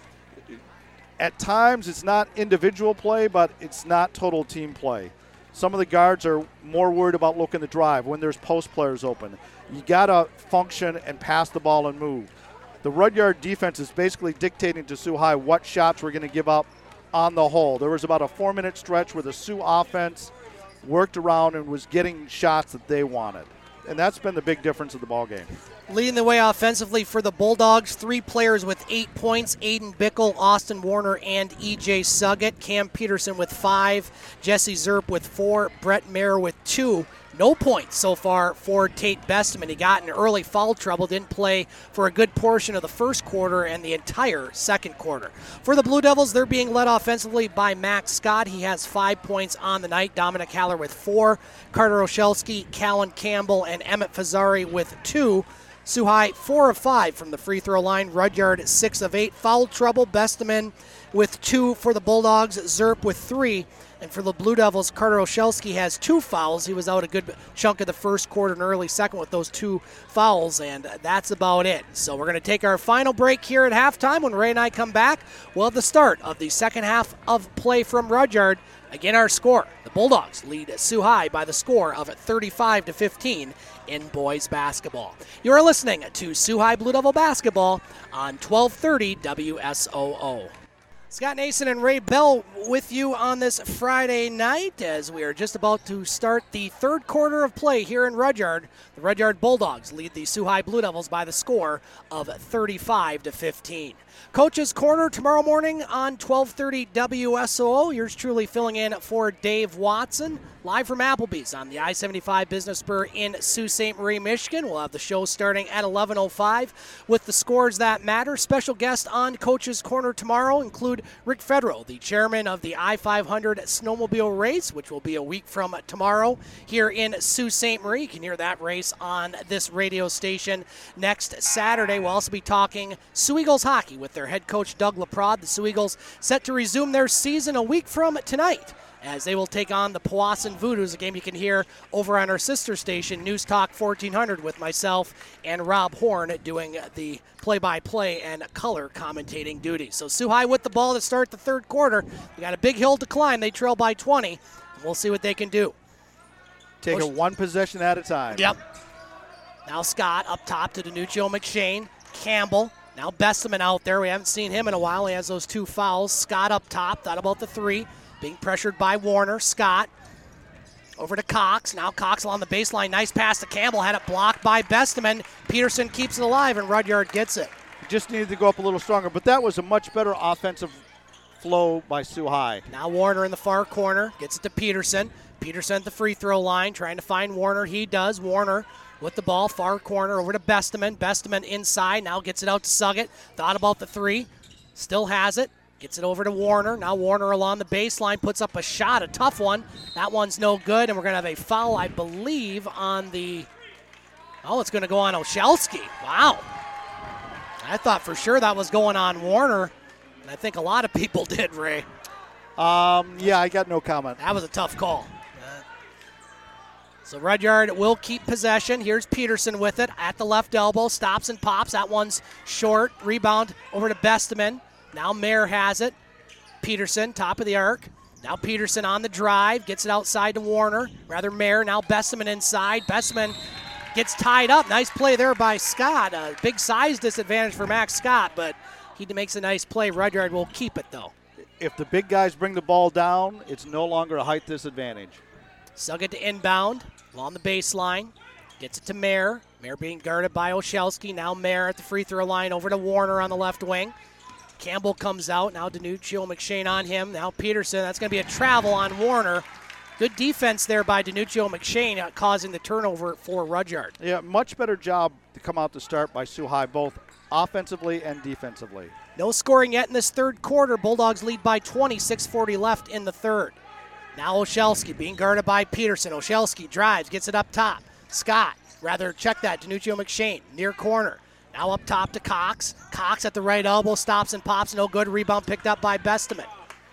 at times it's not individual play, but it's not total team play. Some of the guards are more worried about looking to drive when there's post players open. You got to function and pass the ball and move. The Rudyard defense is basically dictating to Sioux High what shots we're going to give up on the whole. There was about a 4-minute stretch where the Sioux offense worked around and was getting shots that they wanted. And that's been the big difference of the ball game. Leading the way offensively for the Bulldogs, 3 players with 8 points, Aiden Bickle, Austin Warner, and E.J. Suggett. Cam Peterson with 5, Jesse Zerp with 4, Brett Mayer with 2. No points so far for Tate Besteman. He got in early foul trouble, didn't play for a good portion of the first quarter and the entire second quarter. For the Blue Devils, they're being led offensively by Max Scott. He has 5 points on the night. Dominic Haller with 4. Carter Oshelski, Callan Campbell, and Emmett Fazzari with 2. Sioux High 4 of 5 from the free throw line. Rudyard 6 of 8. Foul trouble, Besteman with 2 for the Bulldogs. Zerp with 3. And for the Blue Devils, Carter Oshelski has 2 fouls. He was out a good chunk of the first quarter and early second with those 2 fouls, and that's about it. So we're going to take our final break here at halftime. When Ray and I come back, we'll have the start of the second half of play from Rudyard. Again, our score, the Bulldogs lead Sioux High by the score of 35-15 in boys basketball. You are listening to Sioux High Blue Devil basketball on 1230 WSOO. Scott Nason and Ray Bell with you on this Friday night as we are just about to start the third quarter of play here in Rudyard. The Rudyard Bulldogs lead the Sioux High Blue Devils by the score of 35-15. Coach's Corner tomorrow morning on 1230 WSOO. Yours truly filling in for Dave Watson. Live from Applebee's on the I-75 Business Spur in Sault Ste. Marie, Michigan. We'll have the show starting at 11:05 with the scores that matter. Special guests on Coach's Corner tomorrow include Rick Federer, the chairman of the I-500 snowmobile race, which will be a week from tomorrow here in Sault Ste. Marie. You can hear that race on this radio station next Saturday. We'll also be talking Sioux Eagles hockey with their head coach Doug Laprade. The Sioux Eagles set to resume their season a week from tonight, as they will take on the Powassan Voodoos, a game you can hear over on our sister station, News Talk 1400, with myself and Rob Horn doing the play-by-play and color commentating duties. So Sioux High with the ball to start the third quarter. We got a big hill to climb. They trail by 20, and we'll see what they can do. Take it one possession at a time. Yep. Now Scott up top to Danuccio McShane. Campbell. Now Besteman out there. We haven't seen him in a while. He has those 2 fouls. Scott up top. Thought about the 3. Being pressured by Warner. Scott over to Cox. Now Cox along the baseline. Nice pass to Campbell. Had it blocked by Besteman. Peterson keeps it alive, and Rudyard gets it. Just needed to go up a little stronger, but that was a much better offensive flow by Sioux High. Now Warner in the far corner. Gets it to Peterson. Peterson at the free throw line. Trying to find Warner. He does. Warner with the ball. Far corner over to Besteman. Besteman inside. Now gets it out to Suggett. Thought about the 3. Still has it. Gets it over to Warner. Now Warner along the baseline puts up a shot, a tough one. That one's no good, and we're going to have a foul, I believe, on the... Oh, it's going to go on Olszewski. Wow. I thought for sure that was going on Warner, and I think a lot of people did, Ray. Yeah, I got no comment. That was a tough call. So Rudyard will keep possession. Here's Peterson with it at the left elbow. Stops and pops. That one's short. Rebound over to Besteman. Now Mayer has it. Peterson, top of the arc. Now Peterson on the drive. Gets it outside to Warner. Rather Mayer. Now Besteman inside. Besteman gets tied up. Nice play there by Scott. A big size disadvantage for Max Scott, but he makes a nice play. Rudyard will keep it, though. If the big guys bring the ball down, it's no longer a height disadvantage. Sugget to inbound along the baseline. Gets it to Mayer. Mayer being guarded by Olszewski. Now Mayer at the free throw line over to Warner on the left wing. Campbell comes out. Now DiNuccio McShane on him. Now Peterson. That's going to be a travel on Warner. Good defense there by DiNuccio McShane, causing the turnover for Rudyard. Yeah, much better job to come out to start by Sioux High, both offensively and defensively. No scoring yet in this third quarter. Bulldogs lead by 20, 6:40 left in the third. Now Olszewski being guarded by Peterson. Olszewski drives, gets it up top. Scott, check that, DiNuccio McShane, near corner. Now up top to Cox. Cox at the right elbow, stops and pops, no good. Rebound picked up by Besteman.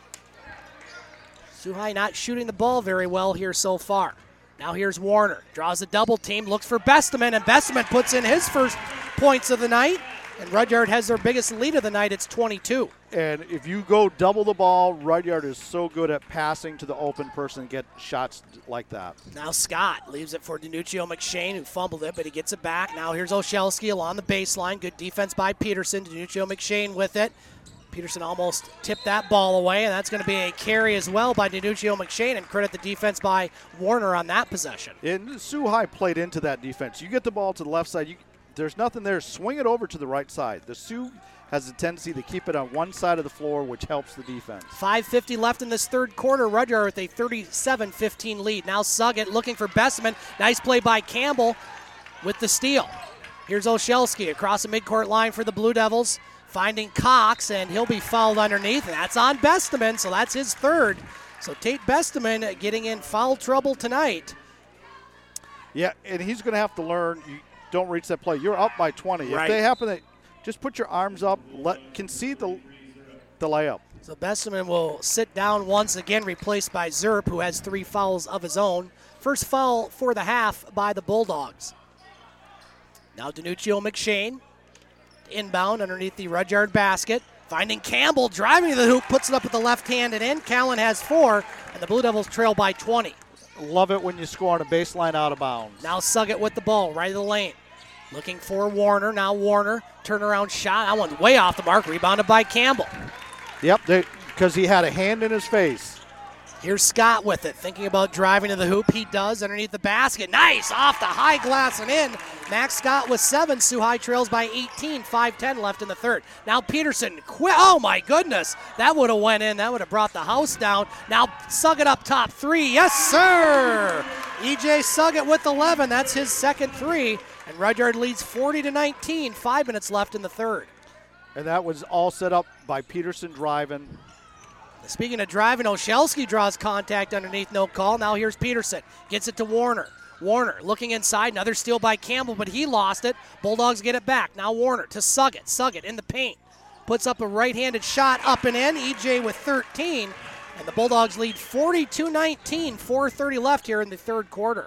Sioux High not shooting the ball very well here so far. Now here's Warner, draws a double team, looks for Besteman, and Besteman puts in his first points of the night. And Rudyard has their biggest lead of the night. It's 22. And if you go double the ball, Rudyard is so good at passing to the open person and get shots like that. Now Scott leaves it for DiNuccio McShane, who fumbled it, but he gets it back. Now here's Olszewski along the baseline. Good defense by Peterson. DiNuccio McShane with it. Peterson almost tipped that ball away, and that's going to be a carry as well by DiNuccio McShane, and credit the defense by Warner on that possession. And Sioux High played into that defense. You get the ball to the left side, there's nothing there. Swing it over to the right side. The Sioux has a tendency to keep it on one side of the floor, which helps the defense. 5:50 left in this third quarter. Rudyard with a 37-15 lead. Now Sugget looking for Besteman. Nice play by Campbell with the steal. Here's Olszewski across the midcourt line for the Blue Devils, finding Cox, and he'll be fouled underneath, and that's on Besteman, so that's his third. So Tate Besteman getting in foul trouble tonight. Yeah, and he's going to have to learn. Don't reach that play. You're up by 20. Right. If they happen to just put your arms up, concede the layup. So Besteman will sit down once again, replaced by Zerp, who has 3 fouls of his own. First foul for the half by the Bulldogs. Now DiNuccio McShane, inbound underneath the Rudyard basket. Finding Campbell, driving to the hoop, puts it up with the left hand and in. Callan has 4, and the Blue Devils trail by 20. Love it when you score on a baseline out of bounds. Now Sugget with the ball, right of the lane. Looking for Warner. Now Warner, turnaround shot. That one's way off the mark, rebounded by Campbell. Yep, because he had a hand in his face. Here's Scott with it, thinking about driving to the hoop. He does, underneath the basket. Nice, off the high glass and in. Max Scott with 7. Sioux High trails by 18, 5:10 left in the third. Now Peterson, oh my goodness, that would have went in. That would have brought the house down. Now Sugget up top, 3, yes sir! E.J. Sugget with 11, that's his second 3. And Rudyard leads 40-19, 5 minutes left in the third. And that was all set up by Peterson driving. Speaking of driving, Olszewski draws contact underneath, no call. Now here's Peterson. Gets it to Warner. Warner looking inside. Another steal by Campbell, but he lost it. Bulldogs get it back. Now Warner to Sugget. Sugget in the paint. Puts up a right-handed shot up and in. EJ with 13. And the Bulldogs lead 42-19. 4:30 left here in the third quarter.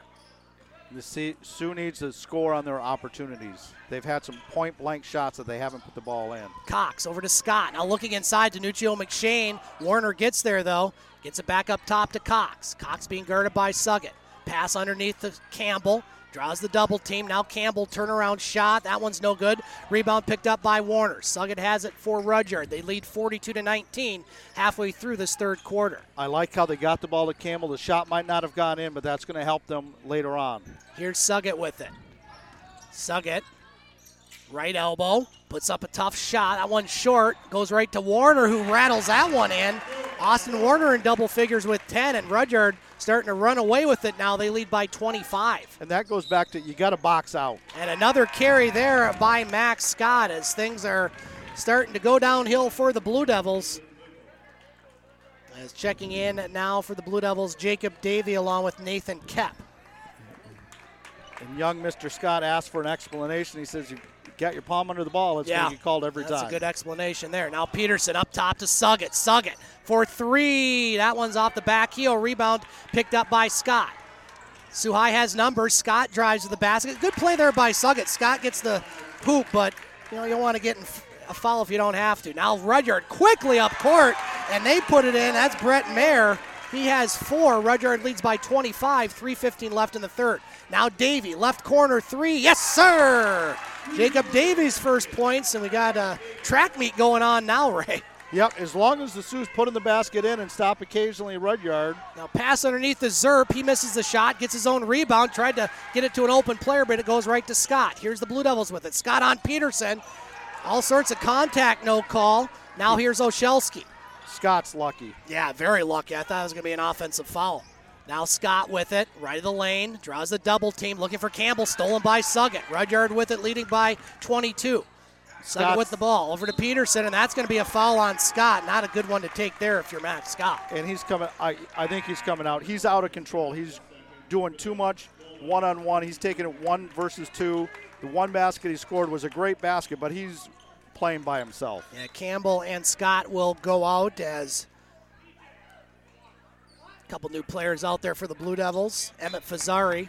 The Sioux needs to score on their opportunities. They've had some point-blank shots that they haven't put the ball in. Cox over to Scott. Now looking inside to DiNuccio McShane. Warner gets there, though. Gets it back up top to Cox. Cox being guarded by Sugget. Pass underneath to Campbell. Draws the double team. Now Campbell, turnaround shot. That one's no good. Rebound picked up by Warner. Sugget has it for Rudyard. They lead 42-19 halfway through this third quarter. I like how they got the ball to Campbell. The shot might not have gone in, but that's going to help them later on. Here's Sugget with it. Sugget, right elbow, puts up a tough shot. That one's short. Goes right to Warner, who rattles that one in. Austin Warner in double figures with 10, and Rudyard starting to run away with it now. They lead by 25. And that goes back to you got to box out. And another carry there by Max Scott as things are starting to go downhill for the Blue Devils. As checking in now for the Blue Devils, Jacob Davey along with Nathan Kep. And young Mr. Scott asked for an explanation. He says, you got your palm under the ball. It's going to get called every time. That's a good explanation there. Now Peterson up top to Suggett. Suggett for three. That one's off the back heel. Rebound picked up by Scott. Sioux High has numbers. Scott drives to the basket. Good play there by Suggett. Scott gets the hoop, but you don't want to get in a foul if you don't have to. Now Rudyard quickly up court, and they put it in. That's Brett Mayer. He has 4. Rudyard leads by 25. 3:15 left in the third. Now Davey, left corner three. Yes, sir! Jacob Davey's first points, and we got a track meet going on now, Ray. Yep, as long as the Sioux's putting the basket in and stop occasionally Rudyard. Now pass underneath the Zerp. He misses the shot, gets his own rebound, tried to get it to an open player, but it goes right to Scott. Here's the Blue Devils with it. Scott on Peterson. All sorts of contact, no call. Now here's Oshelski. Scott's lucky. Yeah, very lucky. I thought it was going to be an offensive foul. Now Scott with it, right of the lane, draws the double team, looking for Campbell, stolen by Suggett. Rudyard with it, leading by 22. Suggett with the ball, over to Peterson, and that's going to be a foul on Scott. Not a good one to take there if you're Matt Scott. And he's coming, I think he's coming out. He's out of control. He's doing too much one-on-one. He's taking it 1 versus 2. The one basket he scored was a great basket, but he's playing by himself. Yeah, Campbell and Scott will go out as a couple new players out there for the Blue Devils. Emmett Fazzari.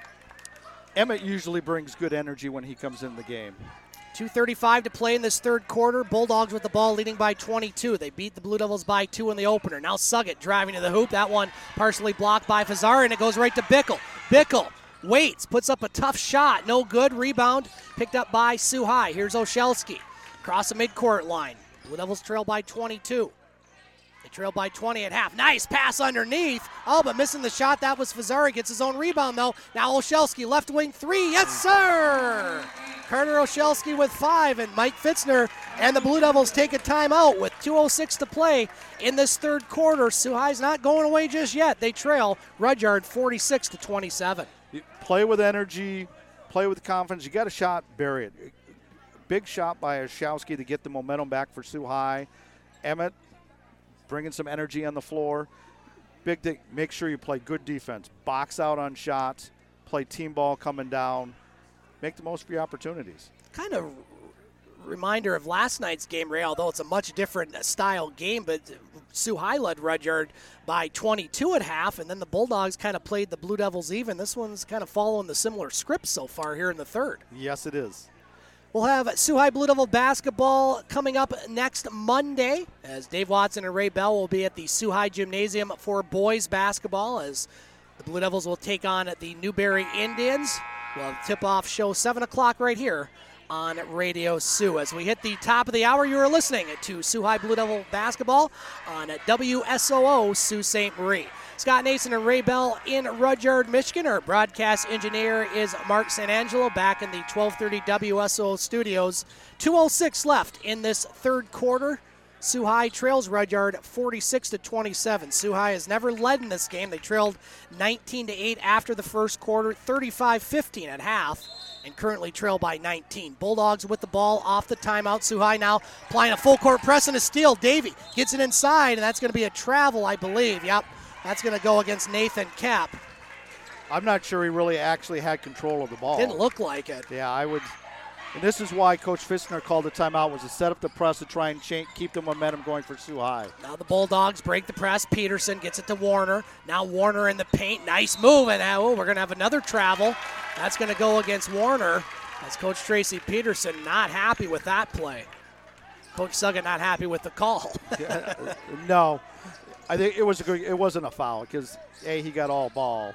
Emmett usually brings good energy when he comes in the game. 2:35 to play in this third quarter. Bulldogs with the ball leading by 22. They beat the Blue Devils by 2 in the opener. Now Suggett driving to the hoop. That one partially blocked by Fazzari, and it goes right to Bickle. Bickle waits, puts up a tough shot. No good. Rebound picked up by Sioux High. Here's Oshelski. Across the midcourt line. Blue Devils trail by 22. They trail by 20 at half. Nice pass underneath. Oh, but missing the shot. That was Fazzari. Gets his own rebound, though. Now Oshelski, left wing three. Yes, sir! Carter Oshelski with 5, and Mike Fitzner and the Blue Devils take a timeout with 2:06 to play in this third quarter. Sioux High's not going away just yet. They trail Rudyard 46-27. You play with energy, play with confidence. You got a shot, bury it. Big shot by Oshelski to get the momentum back for Sioux High. Emmett bringing some energy on the floor. Big thing, make sure you play good defense. Box out on shots, play team ball coming down. Make the most of your opportunities. Kind of reminder of last night's game, Ray, although it's a much different style game, but Sioux High led Rudyard by 22 at half, and then the Bulldogs kind of played the Blue Devils even. This one's kind of following the similar script so far here in the third. Yes, it is. We'll have Sioux High Blue Devil basketball coming up next Monday, as Dave Watson and Ray Bell will be at the Sioux High Gymnasium for boys basketball, as the Blue Devils will take on the Newberry Indians. We'll have tip-off show 7 o'clock right here on Radio Sioux. As we hit the top of the hour, you are listening to Sioux High Blue Devil basketball on WSOO Sault Ste. Marie. Scott Nason and Ray Bell in Rudyard, Michigan. Our broadcast engineer is Mark San Angelo back in the 1230 WSOO studios. 2:06 left in this third quarter. Sioux High trails Rudyard 46-27. Sioux High has never led in this game. They trailed 19-8 after the first quarter, 35-15 at half, and currently trail by 19. Bulldogs with the ball off the timeout. Sioux High now applying a full court press and a steal. Davey gets it inside, and that's going to be a travel, I believe. Yep, that's going to go against Nathan Kep. I'm not sure he really actually had control of the ball. Didn't look like it. Yeah, I would. And this is why Coach Fitzner called the timeout, was to set up the press to try and keep the momentum going for Sioux High. Now the Bulldogs break the press. Peterson gets it to Warner. Now Warner in the paint. Nice move. And we're going to have another travel. That's going to go against Warner. As Coach Tracy Peterson not happy with that play. Coach Suggett not happy with the call. No, I think it wasn't a foul because, he got all ball.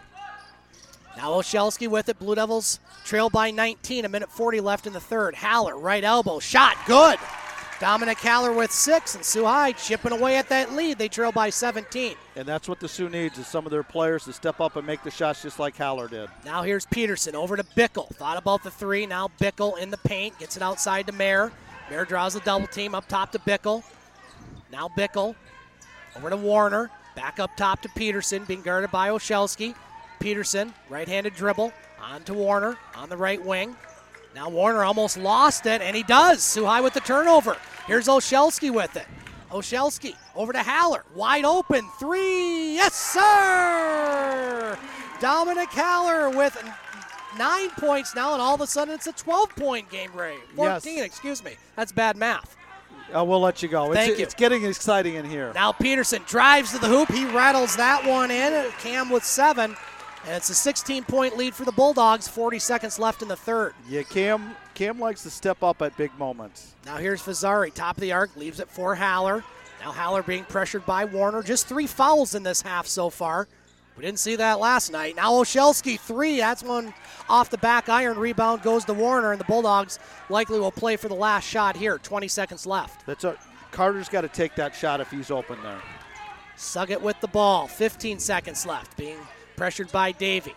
Now Oshelski with it. Blue Devils trail by 19. 1:40 left in the third. Haller, right elbow. Shot. Good. Dominic Haller with 6. And Sioux High chipping away at that lead. They trail by 17. And that's what the Sioux needs, is some of their players to step up and make the shots just like Haller did. Now here's Peterson over to Bickle. Thought about the 3. Now Bickle in the paint. Gets it outside to Mayer. Mayer draws a double team up top to Bickle. Now Bickle over to Warner. Back up top to Peterson, being guarded by Oshelski. Peterson, right-handed dribble, on to Warner on the right wing. Now Warner almost lost it, and he does. Sioux High with the turnover. Here's Oshelski with it. Oshelski over to Haller. Wide open. 3. Yes, sir! Dominic Haller with 9 points now, and all of a sudden it's a 12-point game, Ray. 14, yes. Excuse me. That's bad math. We'll let you go. Thank you. It's getting exciting in here. Now Peterson drives to the hoop. He rattles that one in. Cam with 7. And it's a 16-point lead for the Bulldogs. 40 seconds left in the third. Yeah, Cam likes to step up at big moments. Now here's Fazzari, top of the arc, leaves it for Haller. Now Haller being pressured by Warner. Just 3 fouls in this half so far. We didn't see that last night. Now Oshelski, 3. That's one off the back iron. Rebound goes to Warner, and the Bulldogs likely will play for the last shot here. 20 seconds left. Carter's got to take that shot if he's open there. Suggett with the ball. 15 seconds left. Being pressured by Davey.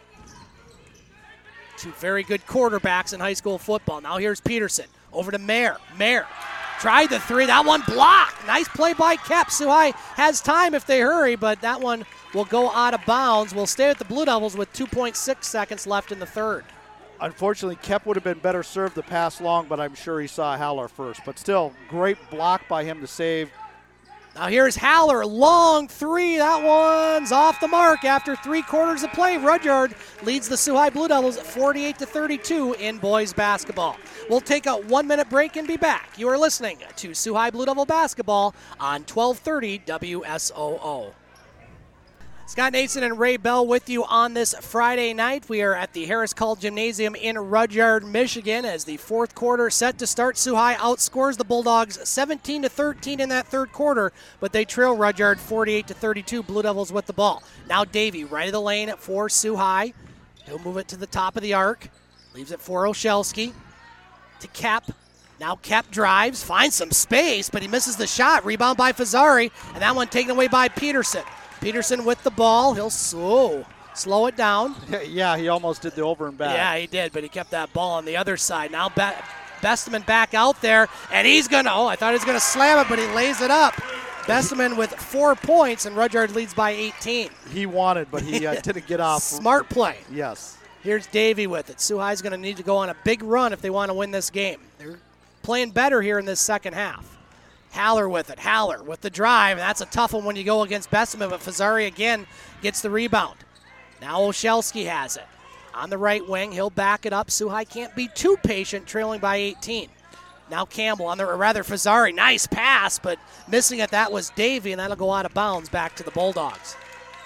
2 very good quarterbacks in high school football. Now here's Peterson. Over to Mayer. Mayer tried the 3. That one blocked. Nice play by Kep. Soo High has time if they hurry, but that one will go out of bounds. We'll stay with the Blue Devils with 2.6 seconds left in the third. Unfortunately, Kep would have been better served to pass long, but I'm sure he saw Haller first. But still, great block by him to save. Now here's Haller, long 3. That one's off the mark after 3 quarters of play. Rudyard leads the Soo High Blue Devils 48-32 in boys basketball. We'll take a 1-minute break and be back. You are listening to Soo High Blue Devil basketball on 1230 WSOO. Scott Nason and Ray Bell with you on this Friday night. We are at the Harris Call Gymnasium in Rudyard, Michigan, as the fourth quarter set to start. Soo High outscores the Bulldogs 17-13 in that third quarter, but they trail Rudyard 48-32. Blue Devils with the ball. Now Davey, right of the lane for Soo High. He'll move it to the top of the arc. Leaves it for Oshelski. To Kep. Now Kep drives, finds some space, but he misses the shot. Rebound by Fazzari, and that one taken away by Peterson. Peterson with the ball. He'll slow it down. Yeah, he almost did the over and back. Yeah, he did, but he kept that ball on the other side. Now Besteman back out there, and he's going to, I thought he was going to slam it, but he lays it up. Besteman with 4 points, and Rudyard leads by 18. He wanted, but he didn't get off. Smart play. Yes. Here's Davey with it. Soo High's going to need to go on a big run if they want to win this game. They're playing better here in this second half. Haller with it. Haller with the drive. That's a tough one when you go against Besteman, but Fazzari again gets the rebound. Now Oshelski has it. On the right wing, he'll back it up. Soo High can't be too patient, trailing by 18. Now Campbell Fazzari. Nice pass, but missing it. That was Davey, and that'll go out of bounds back to the Bulldogs.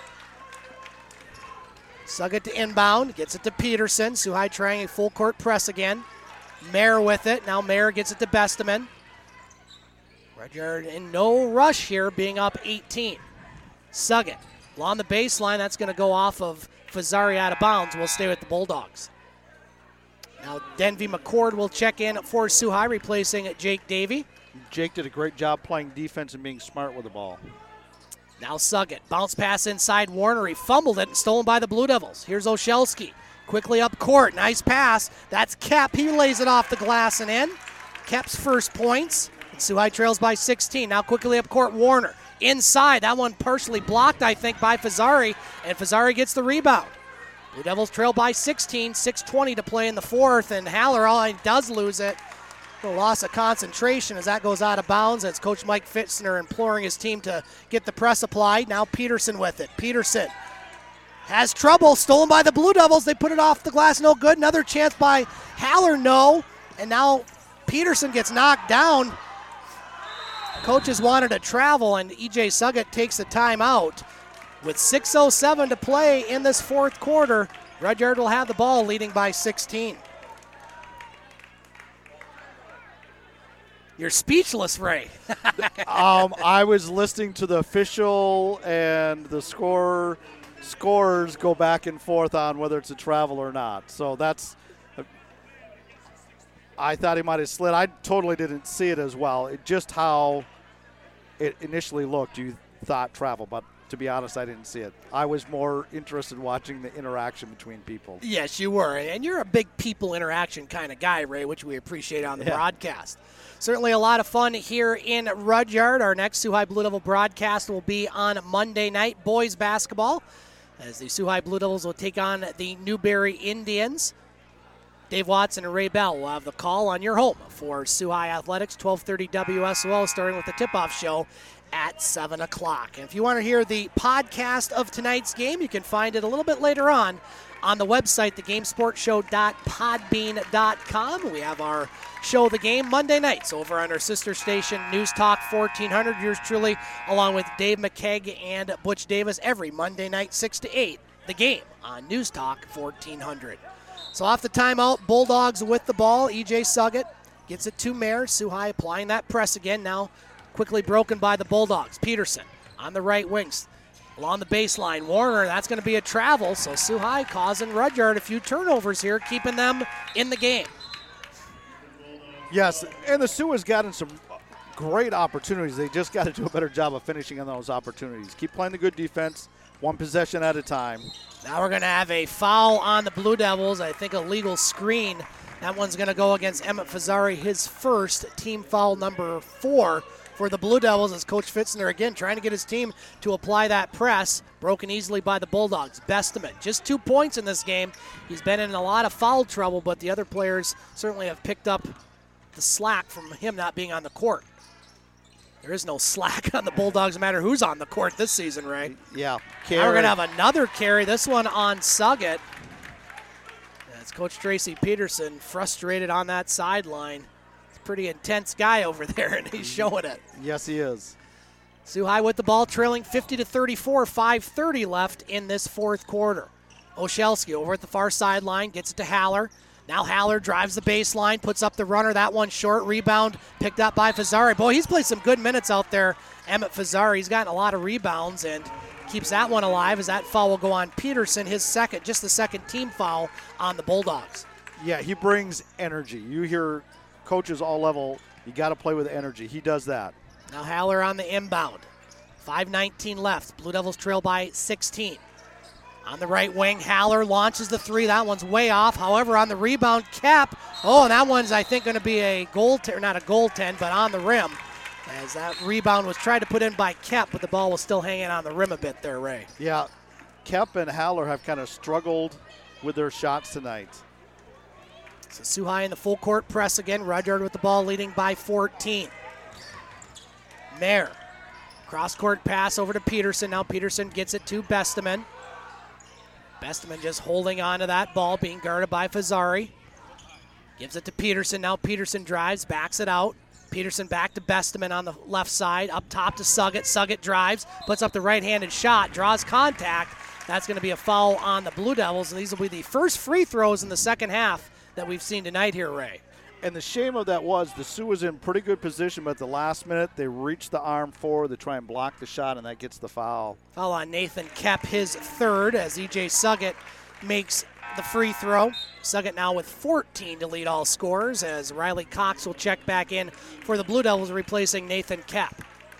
Suggett to inbound. Gets it to Peterson. Soo High trying a full court press again. Mayer with it. Now Mayer gets it to Besteman. Rudyard in no rush here, being up 18. Suggett along the baseline. That's going to go off of Fazzari out of bounds. We'll stay with the Bulldogs. Now Denvy McCord will check in for Soo High, replacing Jake Davey. Jake did a great job playing defense and being smart with the ball. Now Suggett. Bounce pass inside Warner. He fumbled it and stolen by the Blue Devils. Here's Oshelski. Quickly up court. Nice pass. That's Kep. He lays it off the glass and in. Kep's first points. Soo High trails by 16. Now quickly up court, Warner. Inside. That one partially blocked, I think, by Fazzari. And Fazzari gets the rebound. Blue Devils trail by 16. 6:20 to play in the fourth. And Haller does lose it. A loss of concentration as that goes out of bounds. It's Coach Mike Fitzner imploring his team to get the press applied. Now Peterson with it. Peterson has trouble. Stolen by the Blue Devils. They put it off the glass. No good. Another chance by Haller. No. And now Peterson gets knocked down. Coaches wanted to travel, and E.J. Suggett takes a timeout. With 6:07 to play in this fourth quarter, Rudyard will have the ball, leading by 16. You're speechless, Ray. I was listening to the official and the scorers go back and forth on whether it's a travel or not. So I thought he might have slid. I totally didn't see it as well. Just how it initially looked, you thought travel, but to be honest, I didn't see it. I was more interested in watching the interaction between people. Yes, you were, and you're a big people interaction kind of guy, Ray, which we appreciate on the broadcast. Certainly a lot of fun here in Rudyard. Our next Soo High Blue Devil broadcast will be on Monday night, boys basketball, as the Soo High Blue Devils will take on the Newberry Indians. Dave Watson and Ray Bell will have the call on your home for Soo High Athletics, 1230 WSOL, starting with the tip-off show at 7 o'clock. And if you want to hear the podcast of tonight's game, you can find it a little bit later on the website, thegamesportshow.podbean.com. We have our show, The Game, Monday nights over on our sister station, News Talk 1400. Yours truly, along with Dave McKeag and Butch Davis, every Monday night, 6 to 8. The Game on News Talk 1400. So off the timeout, Bulldogs with the ball. E.J. Suggett gets it to Mayer. Sioux High applying that press again. Now quickly broken by the Bulldogs. Peterson on the right wings. Along the baseline, Warner, that's going to be a travel. So Sioux High causing Rudyard a few turnovers here, keeping them in the game. Yes, and the Sioux has gotten some great opportunities. They just got to do a better job of finishing on those opportunities. Keep playing the good defense, one possession at a time. Now we're going to have a foul on the Blue Devils. I think a legal screen. That one's going to go against Emmett Fazzari, his first, team foul number 4 for the Blue Devils, as Coach Fitzner again trying to get his team to apply that press. Broken easily by the Bulldogs. Bestament, just 2 points in this game. He's been in a lot of foul trouble, but the other players certainly have picked up the slack from him not being on the court. There is no slack on the Bulldogs, no matter who's on the court this season, Ray. Yeah. Now we're going to have another carry, this one on Suggett. That's Coach Tracy Peterson frustrated on that sideline. Pretty intense guy over there, and he's showing it. Yes, he is. Sioux High with the ball, trailing 50-34, 5:30 left in this fourth quarter. Oshelski over at the far sideline, gets it to Haller. Now Haller drives the baseline, puts up the runner. That one short. Rebound picked up by Fazzari. Boy, he's played some good minutes out there, Emmett Fazzari. He's gotten a lot of rebounds and keeps that one alive as that foul will go on Peterson, his second, just the second team foul on the Bulldogs. Yeah, he brings energy. You hear coaches all level, you got to play with energy. He does that. Now Haller on the inbound. 5:19 left. Blue Devils trail by 16. On the right wing, Haller launches the three. That one's way off. However, on the rebound, Kep. Oh, and that one's, I think, going to be a not a goaltend, but on the rim. As that rebound was tried to put in by Kep, but the ball was still hanging on the rim a bit there, Ray. Yeah, Kep and Haller have kind of struggled with their shots tonight. So Sioux High in the full court press again. Rudyard with the ball, leading by 14. Mayer. Cross-court pass over to Peterson. Now Peterson gets it to Bestament. Bestament just holding on to that ball, being guarded by Fazzari. Gives it to Peterson. Now Peterson drives, backs it out. Peterson back to Bestament on the left side. Up top to Suggett. Suggett drives, puts up the right-handed shot, draws contact. That's going to be a foul on the Blue Devils, and these will be the first free throws in the second half that we've seen tonight here, Ray. And the shame of that was the Sioux was in pretty good position, but at the last minute they reach the arm forward, they try and block the shot, and that gets the foul. Foul on Nathan Kep, his third, as E.J. Suggett makes the free throw. Suggett now with 14 to lead all scorers, as Riley Cox will check back in for the Blue Devils, replacing Nathan Kep.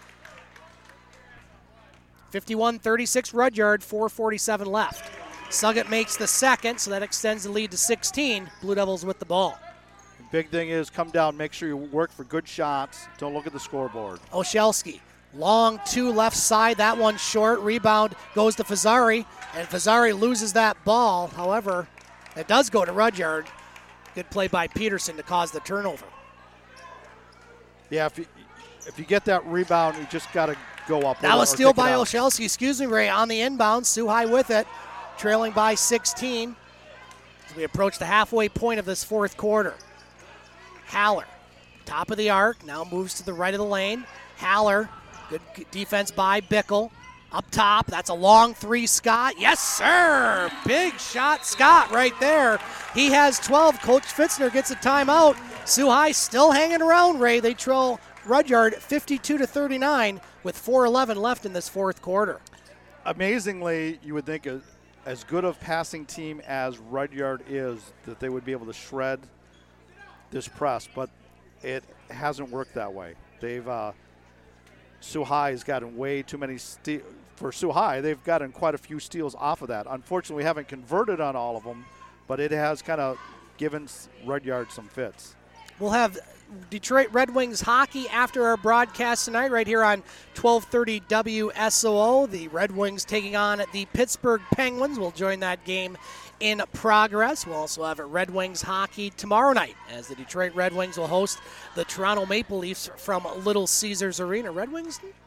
51-36 Rudyard, 4:47 left. Suggett makes the second, so that extends the lead to 16. Blue Devils with the ball. The big thing is come down, make sure you work for good shots. Don't look at the scoreboard. Oshelski, long two left side. That one short. Rebound goes to Fazzari, and Fazzari loses that ball. However, it does go to Rudyard. Good play by Peterson to cause the turnover. Yeah, if you get that rebound, you just got to go up. That was steal by Oshelski. Excuse me, Ray, on the inbound. Sioux High with it, trailing by 16 as we approach the halfway point of this fourth quarter. Haller, top of the arc, now moves to the right of the lane. Haller, good defense by Bickle. Up top, that's a long three, Scott. Yes, sir! Big shot, Scott, right there. He has 12. Coach Fitzner gets a timeout. Sioux High still hanging around, Ray. They trail Rudyard 52-39 with 4:11 left in this fourth quarter. Amazingly, you would think as good of passing team as Rudyard is, that they would be able to shred this press, but it hasn't worked that way. Sioux High has gotten way too many steals. For Sioux High, they've gotten quite a few steals off of that. Unfortunately, we haven't converted on all of them, but it has kind of given Rudyard some fits. We'll have Detroit Red Wings hockey after our broadcast tonight right here on 1230 WSOO. The Red Wings taking on the Pittsburgh Penguins. We'll join that game in progress. We'll also have Red Wings hockey tomorrow night as the Detroit Red Wings will host the Toronto Maple Leafs from Little Caesars Arena. Red Wings doing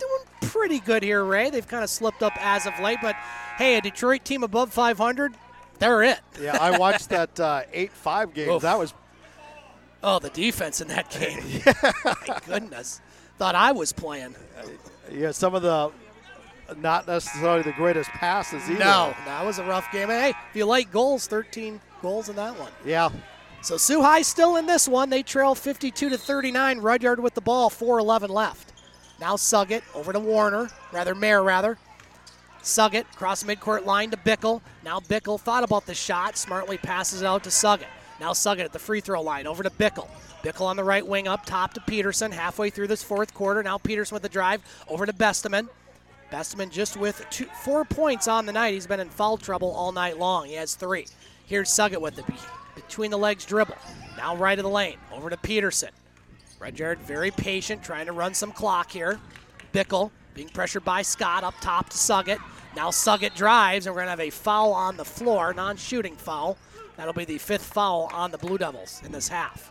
pretty good here, Ray. They've kind of slipped up as of late, but hey, a Detroit team above 500, they're it. Yeah, I watched that 8-5 game. Oof. That was. Oh, the defense in that game. My goodness. Thought I was playing. Yeah, some of the not necessarily the greatest passes either. No, that was a rough game. Hey, if you like goals, 13 goals in that one. Yeah. So Sioux High still in this one. They trail 52-39. Rudyard with the ball, 4:11 left. Now Suggett over to Mayer. Suggett across the midcourt line to Bickle. Now Bickle thought about the shot, smartly passes it out to Suggett. Now Suggett at the free throw line over to Bickle. Bickle on the right wing up top to Peterson halfway through this fourth quarter. Now Peterson with the drive over to Besteman. Besteman just with 4 points on the night. He's been in foul trouble all night long. He has 3. Here's Suggett with the between the legs dribble. Now right of the lane over to Peterson. Rudyard very patient, trying to run some clock here. Bickle being pressured by Scott up top to Suggett. Now Suggett drives, and we're going to have a foul on the floor, non-shooting foul. That'll be the 5th foul on the Blue Devils in this half.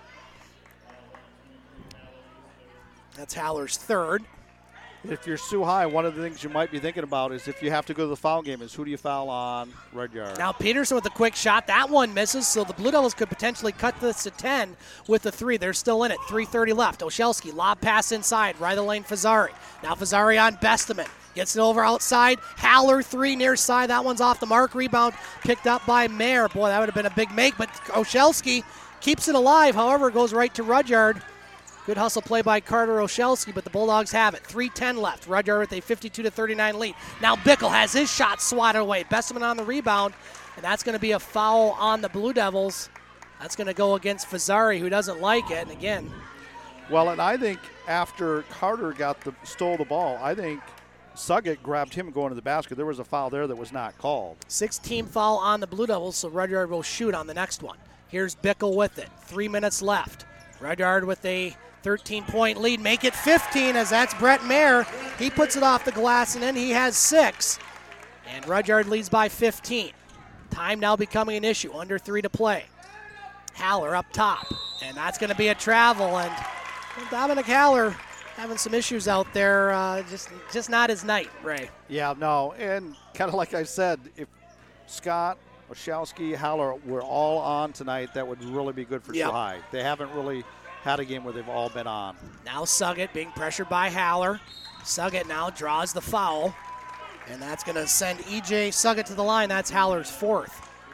That's Haller's 3rd. If you're Sioux High, one of the things you might be thinking about is if you have to go to the foul game is who do you foul on Rudyard? Now Peterson with a quick shot. That one misses, so the Blue Devils could potentially cut this to 10 with the 3. They're still in it. 3:30 left. Oshelski, lob pass inside. Right of the lane, Fazzari. Now Fazzari on Besteman. Gets it over outside. Haller, 3 near side. That one's off the mark. Rebound picked up by Mayer. Boy, that would have been a big make, but Oshelski keeps it alive. However, it goes right to Rudyard. Good hustle play by Carter Oshelski, but the Bulldogs have it. 3:10 left. Rudyard with a 52-39 lead. Now Bickle has his shot swatted away. Besteman on the rebound, and that's going to be a foul on the Blue Devils. That's going to go against Fazzari, who doesn't like it. And again, well, and I think after Carter stole the ball, I think Suggett grabbed him going to the basket. There was a foul there that was not called. 6-team foul on the Blue Devils, so Rudyard will shoot on the next one. Here's Bickle with it. 3 minutes left. Rudyard with a 13-point lead. Make it 15 as that's Brett Mayer. He puts it off the glass, and then he has 6. And Rudyard leads by 15. Time now becoming an issue. Under 3 to play. Haller up top. And that's going to be a travel. And Dominic Haller having some issues out there. Just not his night, Ray. Yeah, no. And kind of like I said, if Scott, Oshelski, Haller were all on tonight, that would really be good for Sioux High. They haven't really had a game where they've all been on. Now Suggett being pressured by Haller. Suggett now draws the foul. And that's going to send E.J. Suggett to the line. That's Haller's 4th.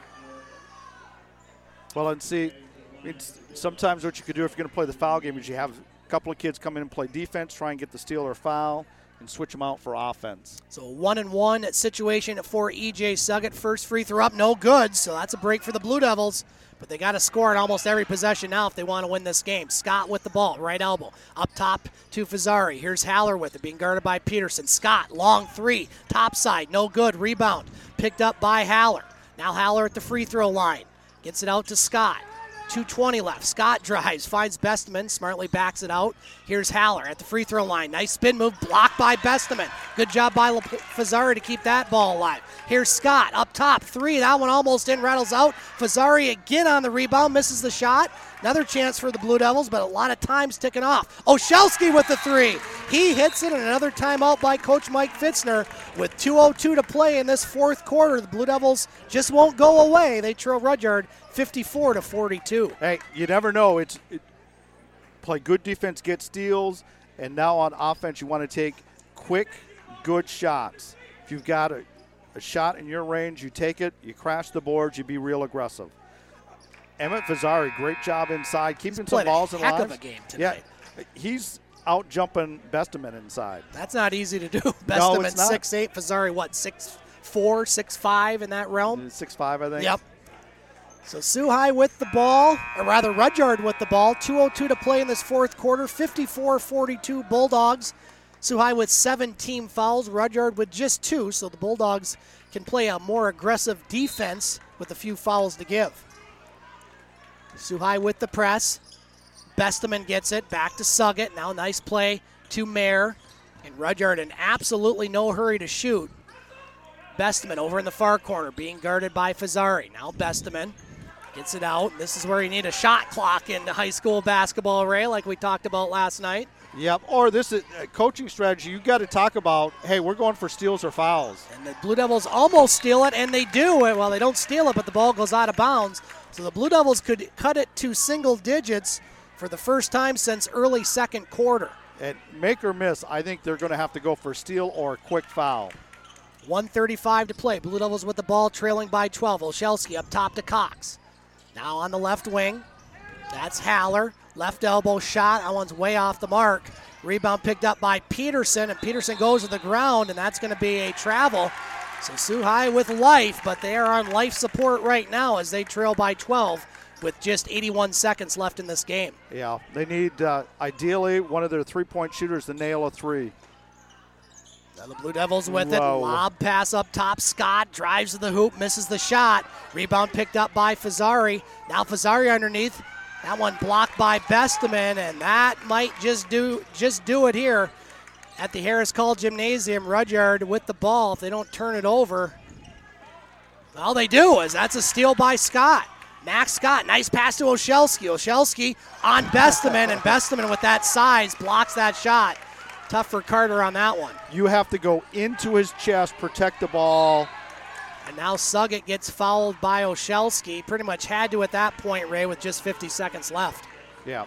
Well, and see, sometimes what you could do if you're going to play the foul game is you have a couple of kids come in and play defense, try and get the steal or foul, and switch them out for offense. So 1-1 situation for E.J. Suggett. First free throw up, no good. So that's a break for the Blue Devils. But they got to score at almost every possession now if they want to win this game. Scott with the ball, right elbow. Up top to Fazzari. Here's Haller with it, being guarded by Peterson. Scott, long 3, top side, no good. Rebound picked up by Haller. Now Haller at the free throw line. Gets it out to Scott. 2:20 left. Scott drives, finds Besteman, smartly backs it out. Here's Haller at the free throw line. Nice spin move, blocked by Besteman. Good job by Fazzari to keep that ball alive. Here's Scott up top, 3. That one almost in, rattles out. Fazzari again on the rebound, misses the shot. Another chance for the Blue Devils, but a lot of time's ticking off. Oshelski with the 3. He hits it, and another timeout by Coach Mike Fitzner. With 2:02 to play in this fourth quarter, the Blue Devils just won't go away. They trail Rudyard 54-42. Hey, you never know. Play good defense, get steals, and now on offense you want to take quick, good shots. If you've got a shot in your range, you take it, you crash the boards, you be real aggressive. Emmett Fazzari, great job inside, keeping some balls in line. Heck of a game tonight. Yeah, he's out jumping Besteman inside. That's not easy to do. Besteman No, it's not. 6'8", Fazzari 6'4", 6'5" in that realm? 6'5", I think. Yep. So Sioux High with the ball, or rather Rudyard with the ball. 2:02 to play in this fourth quarter. 54-42 Bulldogs. Sioux High with 7 team fouls. Rudyard with just 2, so the Bulldogs can play a more aggressive defense with a few fouls to give. Sioux High with the press. Besteman gets it back to Suggett. Now nice play to Mayer. And Rudyard in absolutely no hurry to shoot. Besteman over in the far corner being guarded by Fazzari. Now Besteman gets it out. This is where you need a shot clock in high school basketball, Ray, like we talked about last night. Yep, or this is coaching strategy. You got to talk about, hey, we're going for steals or fouls. And the Blue Devils almost steal it, and they do. Well, they don't steal it, but the ball goes out of bounds. So the Blue Devils could cut it to single digits for the first time since early second quarter. And make or miss, I think they're going to have to go for steal or a quick foul. 1:35 to play. Blue Devils with the ball, trailing by 12. Olszewski up top to Cox. Now on the left wing, that's Haller. Left elbow shot. That one's way off the mark. Rebound picked up by Peterson, and Peterson goes to the ground, and that's going to be a travel. So Sioux High with life, but they are on life support right now as they trail by 12 with just 81 seconds left in this game. Yeah, they need, ideally, one of their three-point shooters to nail a three. Now the Blue Devils with it. Lob pass up top. Scott drives to the hoop, misses the shot. Rebound picked up by Fazzari. Now Fazzari underneath. That one blocked by Besteman, and that might just do it here at the Harris Call Gymnasium. Rudyard with the ball if they don't turn it over. All they do is that's a steal by Scott. Max Scott, nice pass to Olszewski. Olszewski on Besteman, and Besteman with that size blocks that shot. Tough for Carter on that one. You have to go into his chest, protect the ball. And now Suggett gets fouled by Olszewski. Pretty much had to at that point, Ray, with just 50 seconds left. Yeah.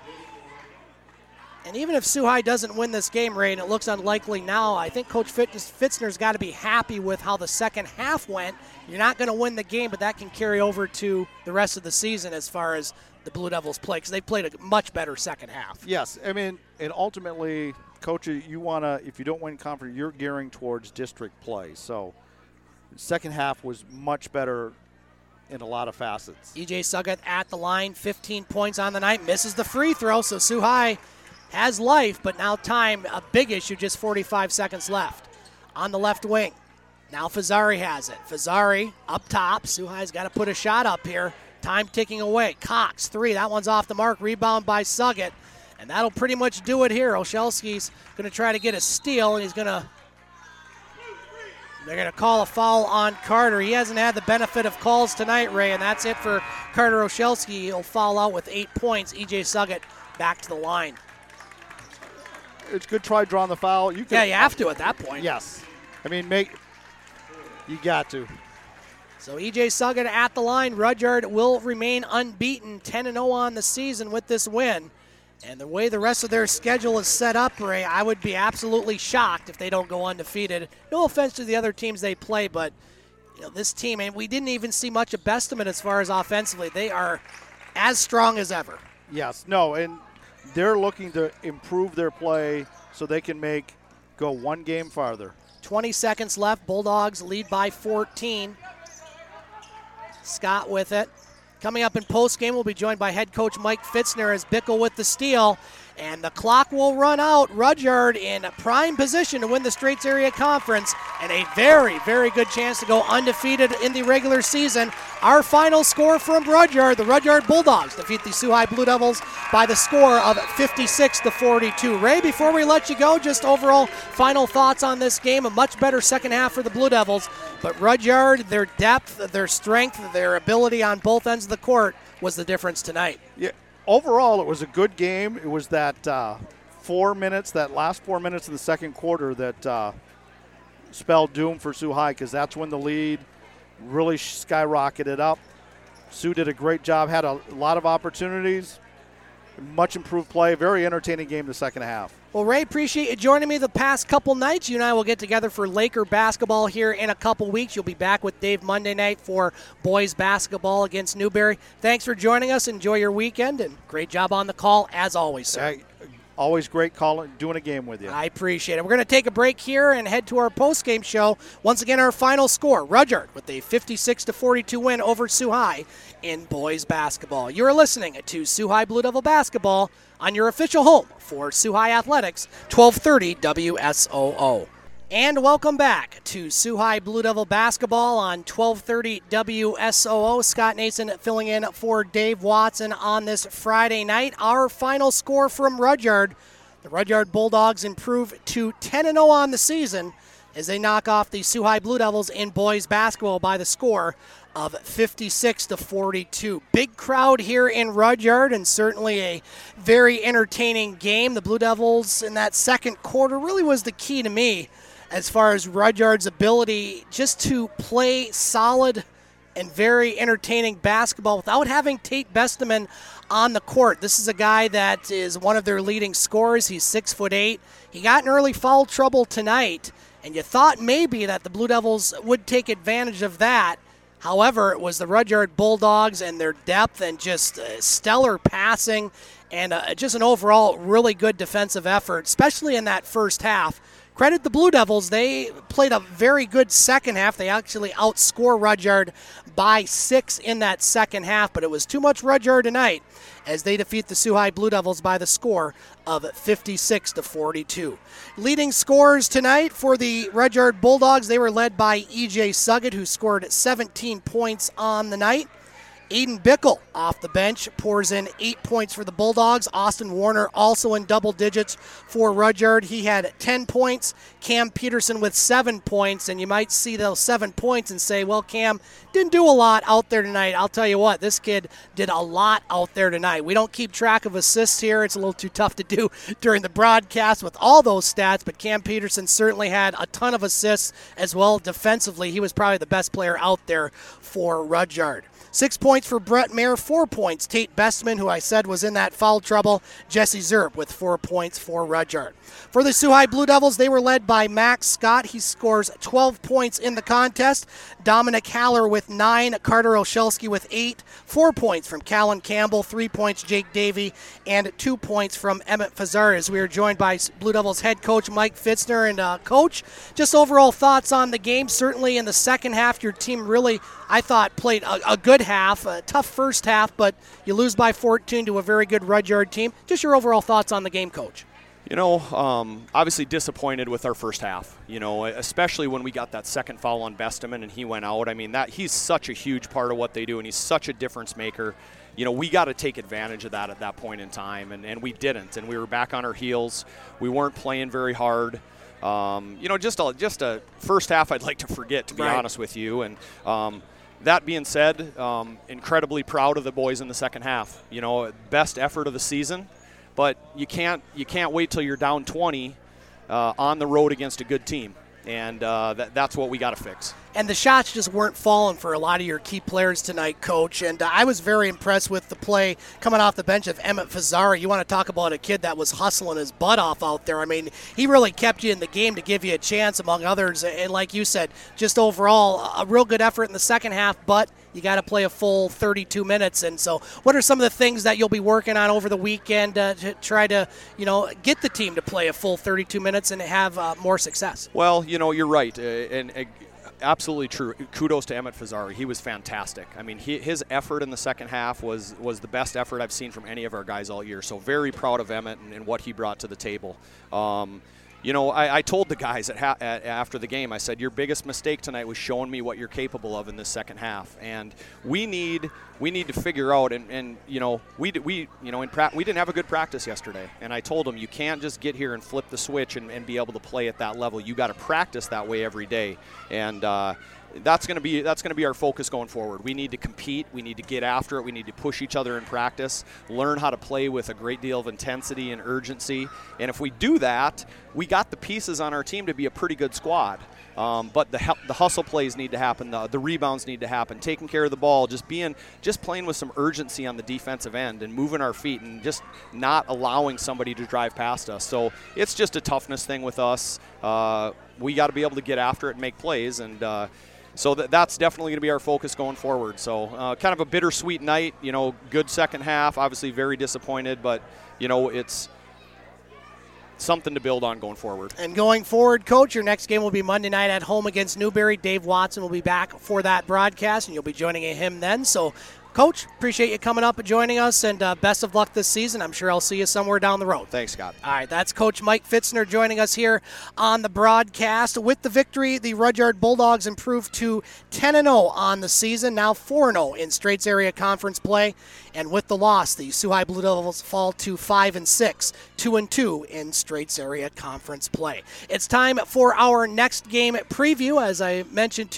And even if Sioux High doesn't win this game, Ray, and it looks unlikely now, I think Coach Fitzner's got to be happy with how the second half went. You're not going to win the game, but that can carry over to the rest of the season as far as the Blue Devils play, because they've played a much better second half. Yes, I mean, and ultimately, Coach, you want to, if you don't win conference, you're gearing towards district play. So second half was much better in a lot of facets. E.J. Suggett at the line, 15 points on the night, misses the free throw, so Sioux High has life, but now time, a big issue, just 45 seconds left. On the left wing, now Fazzari has it. Fazzari up top, Sioux High's got to put a shot up here. Time ticking away. Cox, three, that one's off the mark, rebound by Suggett. And that'll pretty much do it here. Olszewski's going to try to get a steal, and they're going to call a foul on Carter. He hasn't had the benefit of calls tonight, Ray, and that's it for Carter Olszewski. He'll foul out with 8 points. E.J. Suggett back to the line. It's good try drawing the foul. You have to at that point. Yes. I mean, you got to. So E.J. Suggett at the line. Rudyard will remain unbeaten, 10-0 on the season with this win. And the way the rest of their schedule is set up, Ray, I would be absolutely shocked if they don't go undefeated. No offense to the other teams they play, but this team, and we didn't even see much of Besteman as far as offensively. They are as strong as ever. Yes, no, and they're looking to improve their play so they can go one game farther. 20 seconds left. Bulldogs lead by 14. Scott with it. Coming up in postgame, we'll be joined by head coach Mike Fitzner as Bickle with the steal. And the clock will run out. Rudyard in prime position to win the Straits Area Conference and a very, very good chance to go undefeated in the regular season. Our final score from Rudyard, the Rudyard Bulldogs defeat the Sioux High Blue Devils by the score of 56-42. Ray, before we let you go, just overall final thoughts on this game. A much better second half for the Blue Devils, but Rudyard, their depth, their strength, their ability on both ends of the court was the difference tonight. Yeah. Overall, it was a good game. It was that last 4 minutes of the second quarter that spelled doom for Sioux High, because that's when the lead really skyrocketed up. Sioux did a great job, had a lot of opportunities, much improved play, very entertaining game the second half. Well, Ray, appreciate you joining me the past couple nights. You and I will get together for Laker basketball here in a couple weeks. You'll be back with Dave Monday night for boys basketball against Newberry. Thanks for joining us. Enjoy your weekend, and great job on the call as always, sir. Always great calling, doing a game with you. I appreciate it. We're going to take a break here and head to our post-game show. Once again, our final score, Rudyard with a 56-42 win over Sioux High in boys basketball. You're listening to Sioux High Blue Devil basketball on your official home for Sioux High Athletics, 1230 WSOO. And welcome back to Sioux High Blue Devil basketball on 1230 WSOO. Scott Nason filling in for Dave Watson on this Friday night. Our final score from Rudyard. The Rudyard Bulldogs improve to 10-0 on the season as they knock off the Sioux High Blue Devils in boys basketball by the score of 56-42. Big crowd here in Rudyard, and certainly a very entertaining game. The Blue Devils in that second quarter really was the key to me as far as Rudyard's ability just to play solid and very entertaining basketball without having Tate Besteman on the court. This is a guy that is one of their leading scorers. He's 6'8". He got in early foul trouble tonight, and you thought maybe that the Blue Devils would take advantage of that. However, it was the Rudyard Bulldogs and their depth and just stellar passing and just an overall really good defensive effort, especially in that first half. Credit the Blue Devils. They played a very good second half. They actually outscored Rudyard by 6 in that second half, but it was too much Rudyard tonight as they defeat the Sioux High Blue Devils by the score of 56-42. Leading scorers tonight for the Rudyard Bulldogs, they were led by E.J. Suggett, who scored 17 points on the night. Aiden Bickle off the bench pours in 8 points for the Bulldogs. Austin Warner also in double digits for Rudyard. He had 10 points. Cam Peterson with 7 points. And you might see those 7 points and say, well, Cam didn't do a lot out there tonight. I'll tell you what, this kid did a lot out there tonight. We don't keep track of assists here. It's a little too tough to do during the broadcast with all those stats. But Cam Peterson certainly had a ton of assists as well. Defensively, he was probably the best player out there for Rudyard. 6 points for Brett Mayer, 4 points. Tate Bestman, who I said was in that foul trouble. Jesse Zerb with 4 points for Rudyard. For the Sioux High Blue Devils, they were led by Max Scott. He scores 12 points in the contest. Dominic Haller with 9. Carter Oshelski with 8. 4 points from Callan Campbell. 3 points Jake Davey. And 2 points from Emmett Fazares. We are joined by Blue Devils head coach Mike Fitzner. And coach, just overall thoughts on the game. Certainly in the second half, your team really, I thought, played a good half. A tough first half, but you lose by 14 to a very good Rudyard team. Just your overall thoughts on the game, coach. You know, obviously disappointed with our first half, you know, especially when we got that second foul on Besteman and he went out. I mean, he's such a huge part of what they do, and he's such a difference maker. You know, we got to take advantage of that at that point in time, and we didn't. And we were back on our heels. We weren't playing very hard. You know, just a first half I'd like to forget, to be honest with you. And that being said, incredibly proud of the boys in the second half. You know, best effort of the season. But you can't wait till you're down 20 on the road against a good team, and that's what we got to fix. And the shots just weren't falling for a lot of your key players tonight, Coach. And I was very impressed with the play coming off the bench of Emmett Fazzari. You want to talk about a kid that was hustling his butt off out there. I mean, he really kept you in the game to give you a chance among others. And like you said, just overall, a real good effort in the second half, but you got to play a full 32 minutes. And so what are some of the things that you'll be working on over the weekend to try to, you know, get the team to play a full 32 minutes and have more success? Well, you know, you're right. And absolutely true. Kudos to Emmett Fazzari. He was fantastic. I mean, his effort in the second half was the best effort I've seen from any of our guys all year. So very proud of Emmett and what he brought to the table. You know, I told the guys after the game, I said, your biggest mistake tonight was showing me what you're capable of in this second half. And we need to figure out, and you know, we didn't have a good practice yesterday. And I told them, you can't just get here and flip the switch and be able to play at that level. You got to practice that way every day. And that's going to be our focus going forward. We need to compete. We need to get after it. We need to push each other in practice, learn how to play with a great deal of intensity and urgency. And if we do that, we got the pieces on our team to be a pretty good squad. But the hustle plays need to happen. The rebounds need to happen. Taking care of the ball, just playing with some urgency on the defensive end and moving our feet and just not allowing somebody to drive past us. So it's just a toughness thing with us. We got to be able to get after it and make plays, and so that's definitely going to be our focus going forward. So kind of a bittersweet night. You know, good second half. Obviously very disappointed, but you know, it's something to build on going forward. And going forward, Coach, your next game will be Monday night at home against Newberry. Dave Watson will be back for that broadcast, and you'll be joining him then. So, Coach, appreciate you coming up and joining us, and best of luck this season. I'm sure I'll see you somewhere down the road. Thanks, Scott. All right, that's Coach Mike Fitzner joining us here on the broadcast. With the victory, the Rudyard Bulldogs improved to 10-0 on the season, now 4-0 in Straits Area Conference play. And with the loss, the Sioux High Blue Devils fall to 5-6, 2-2 in Straits Area Conference play. It's time for our next game preview. As I mentioned to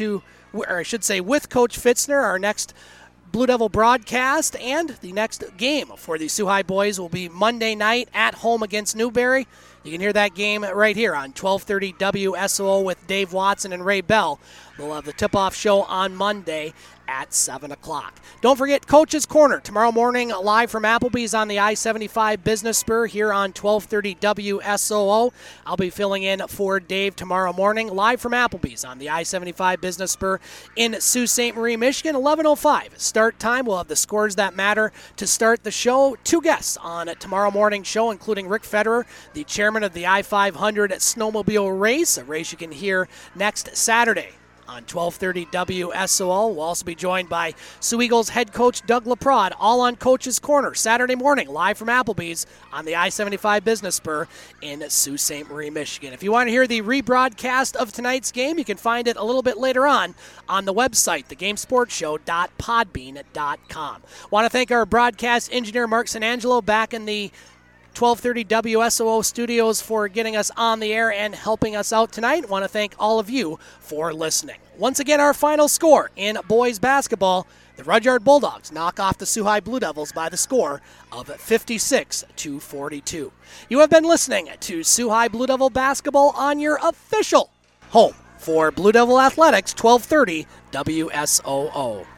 or I should say with Coach Fitzner, our next Blue Devil broadcast, and the next game for the Soo High boys will be Monday night at home against Newberry. You can hear that game right here on 1230 WSOO with Dave Watson and Ray Bell. We'll have the tip-off show on Monday at 7 o'clock. Don't forget Coach's Corner tomorrow morning live from Applebee's on the I-75 Business Spur here on 1230 WSOO. I'll be filling in for Dave tomorrow morning live from Applebee's on the I-75 Business Spur in Sault Ste. Marie, Michigan. 11:05 start time. We'll have the scores that matter to start the show. 2 guests on tomorrow morning's show, including Rick Federer, the chairman of the I-500 snowmobile race, a race you can hear next Saturday on 1230 WSOL. We'll also be joined by Sioux Eagles head coach Doug Laprade, all on Coach's Corner, Saturday morning, live from Applebee's on the I-75 Business Spur in Sault Ste. Marie, Michigan. If you want to hear the rebroadcast of tonight's game, you can find it a little bit later on the website, thegamesportshow.podbean.com. Want to thank our broadcast engineer, Mark Sanangelo, back in the 1230 WSOO studios for getting us on the air and helping us out tonight. Want to thank all of you for listening. Once again, our final score in boys basketball, the Rudyard Bulldogs knock off the Soo High Blue Devils by the score of 56-42. You have been listening to Soo High Blue Devil basketball on your official home for Blue Devil Athletics, 1230 WSOO.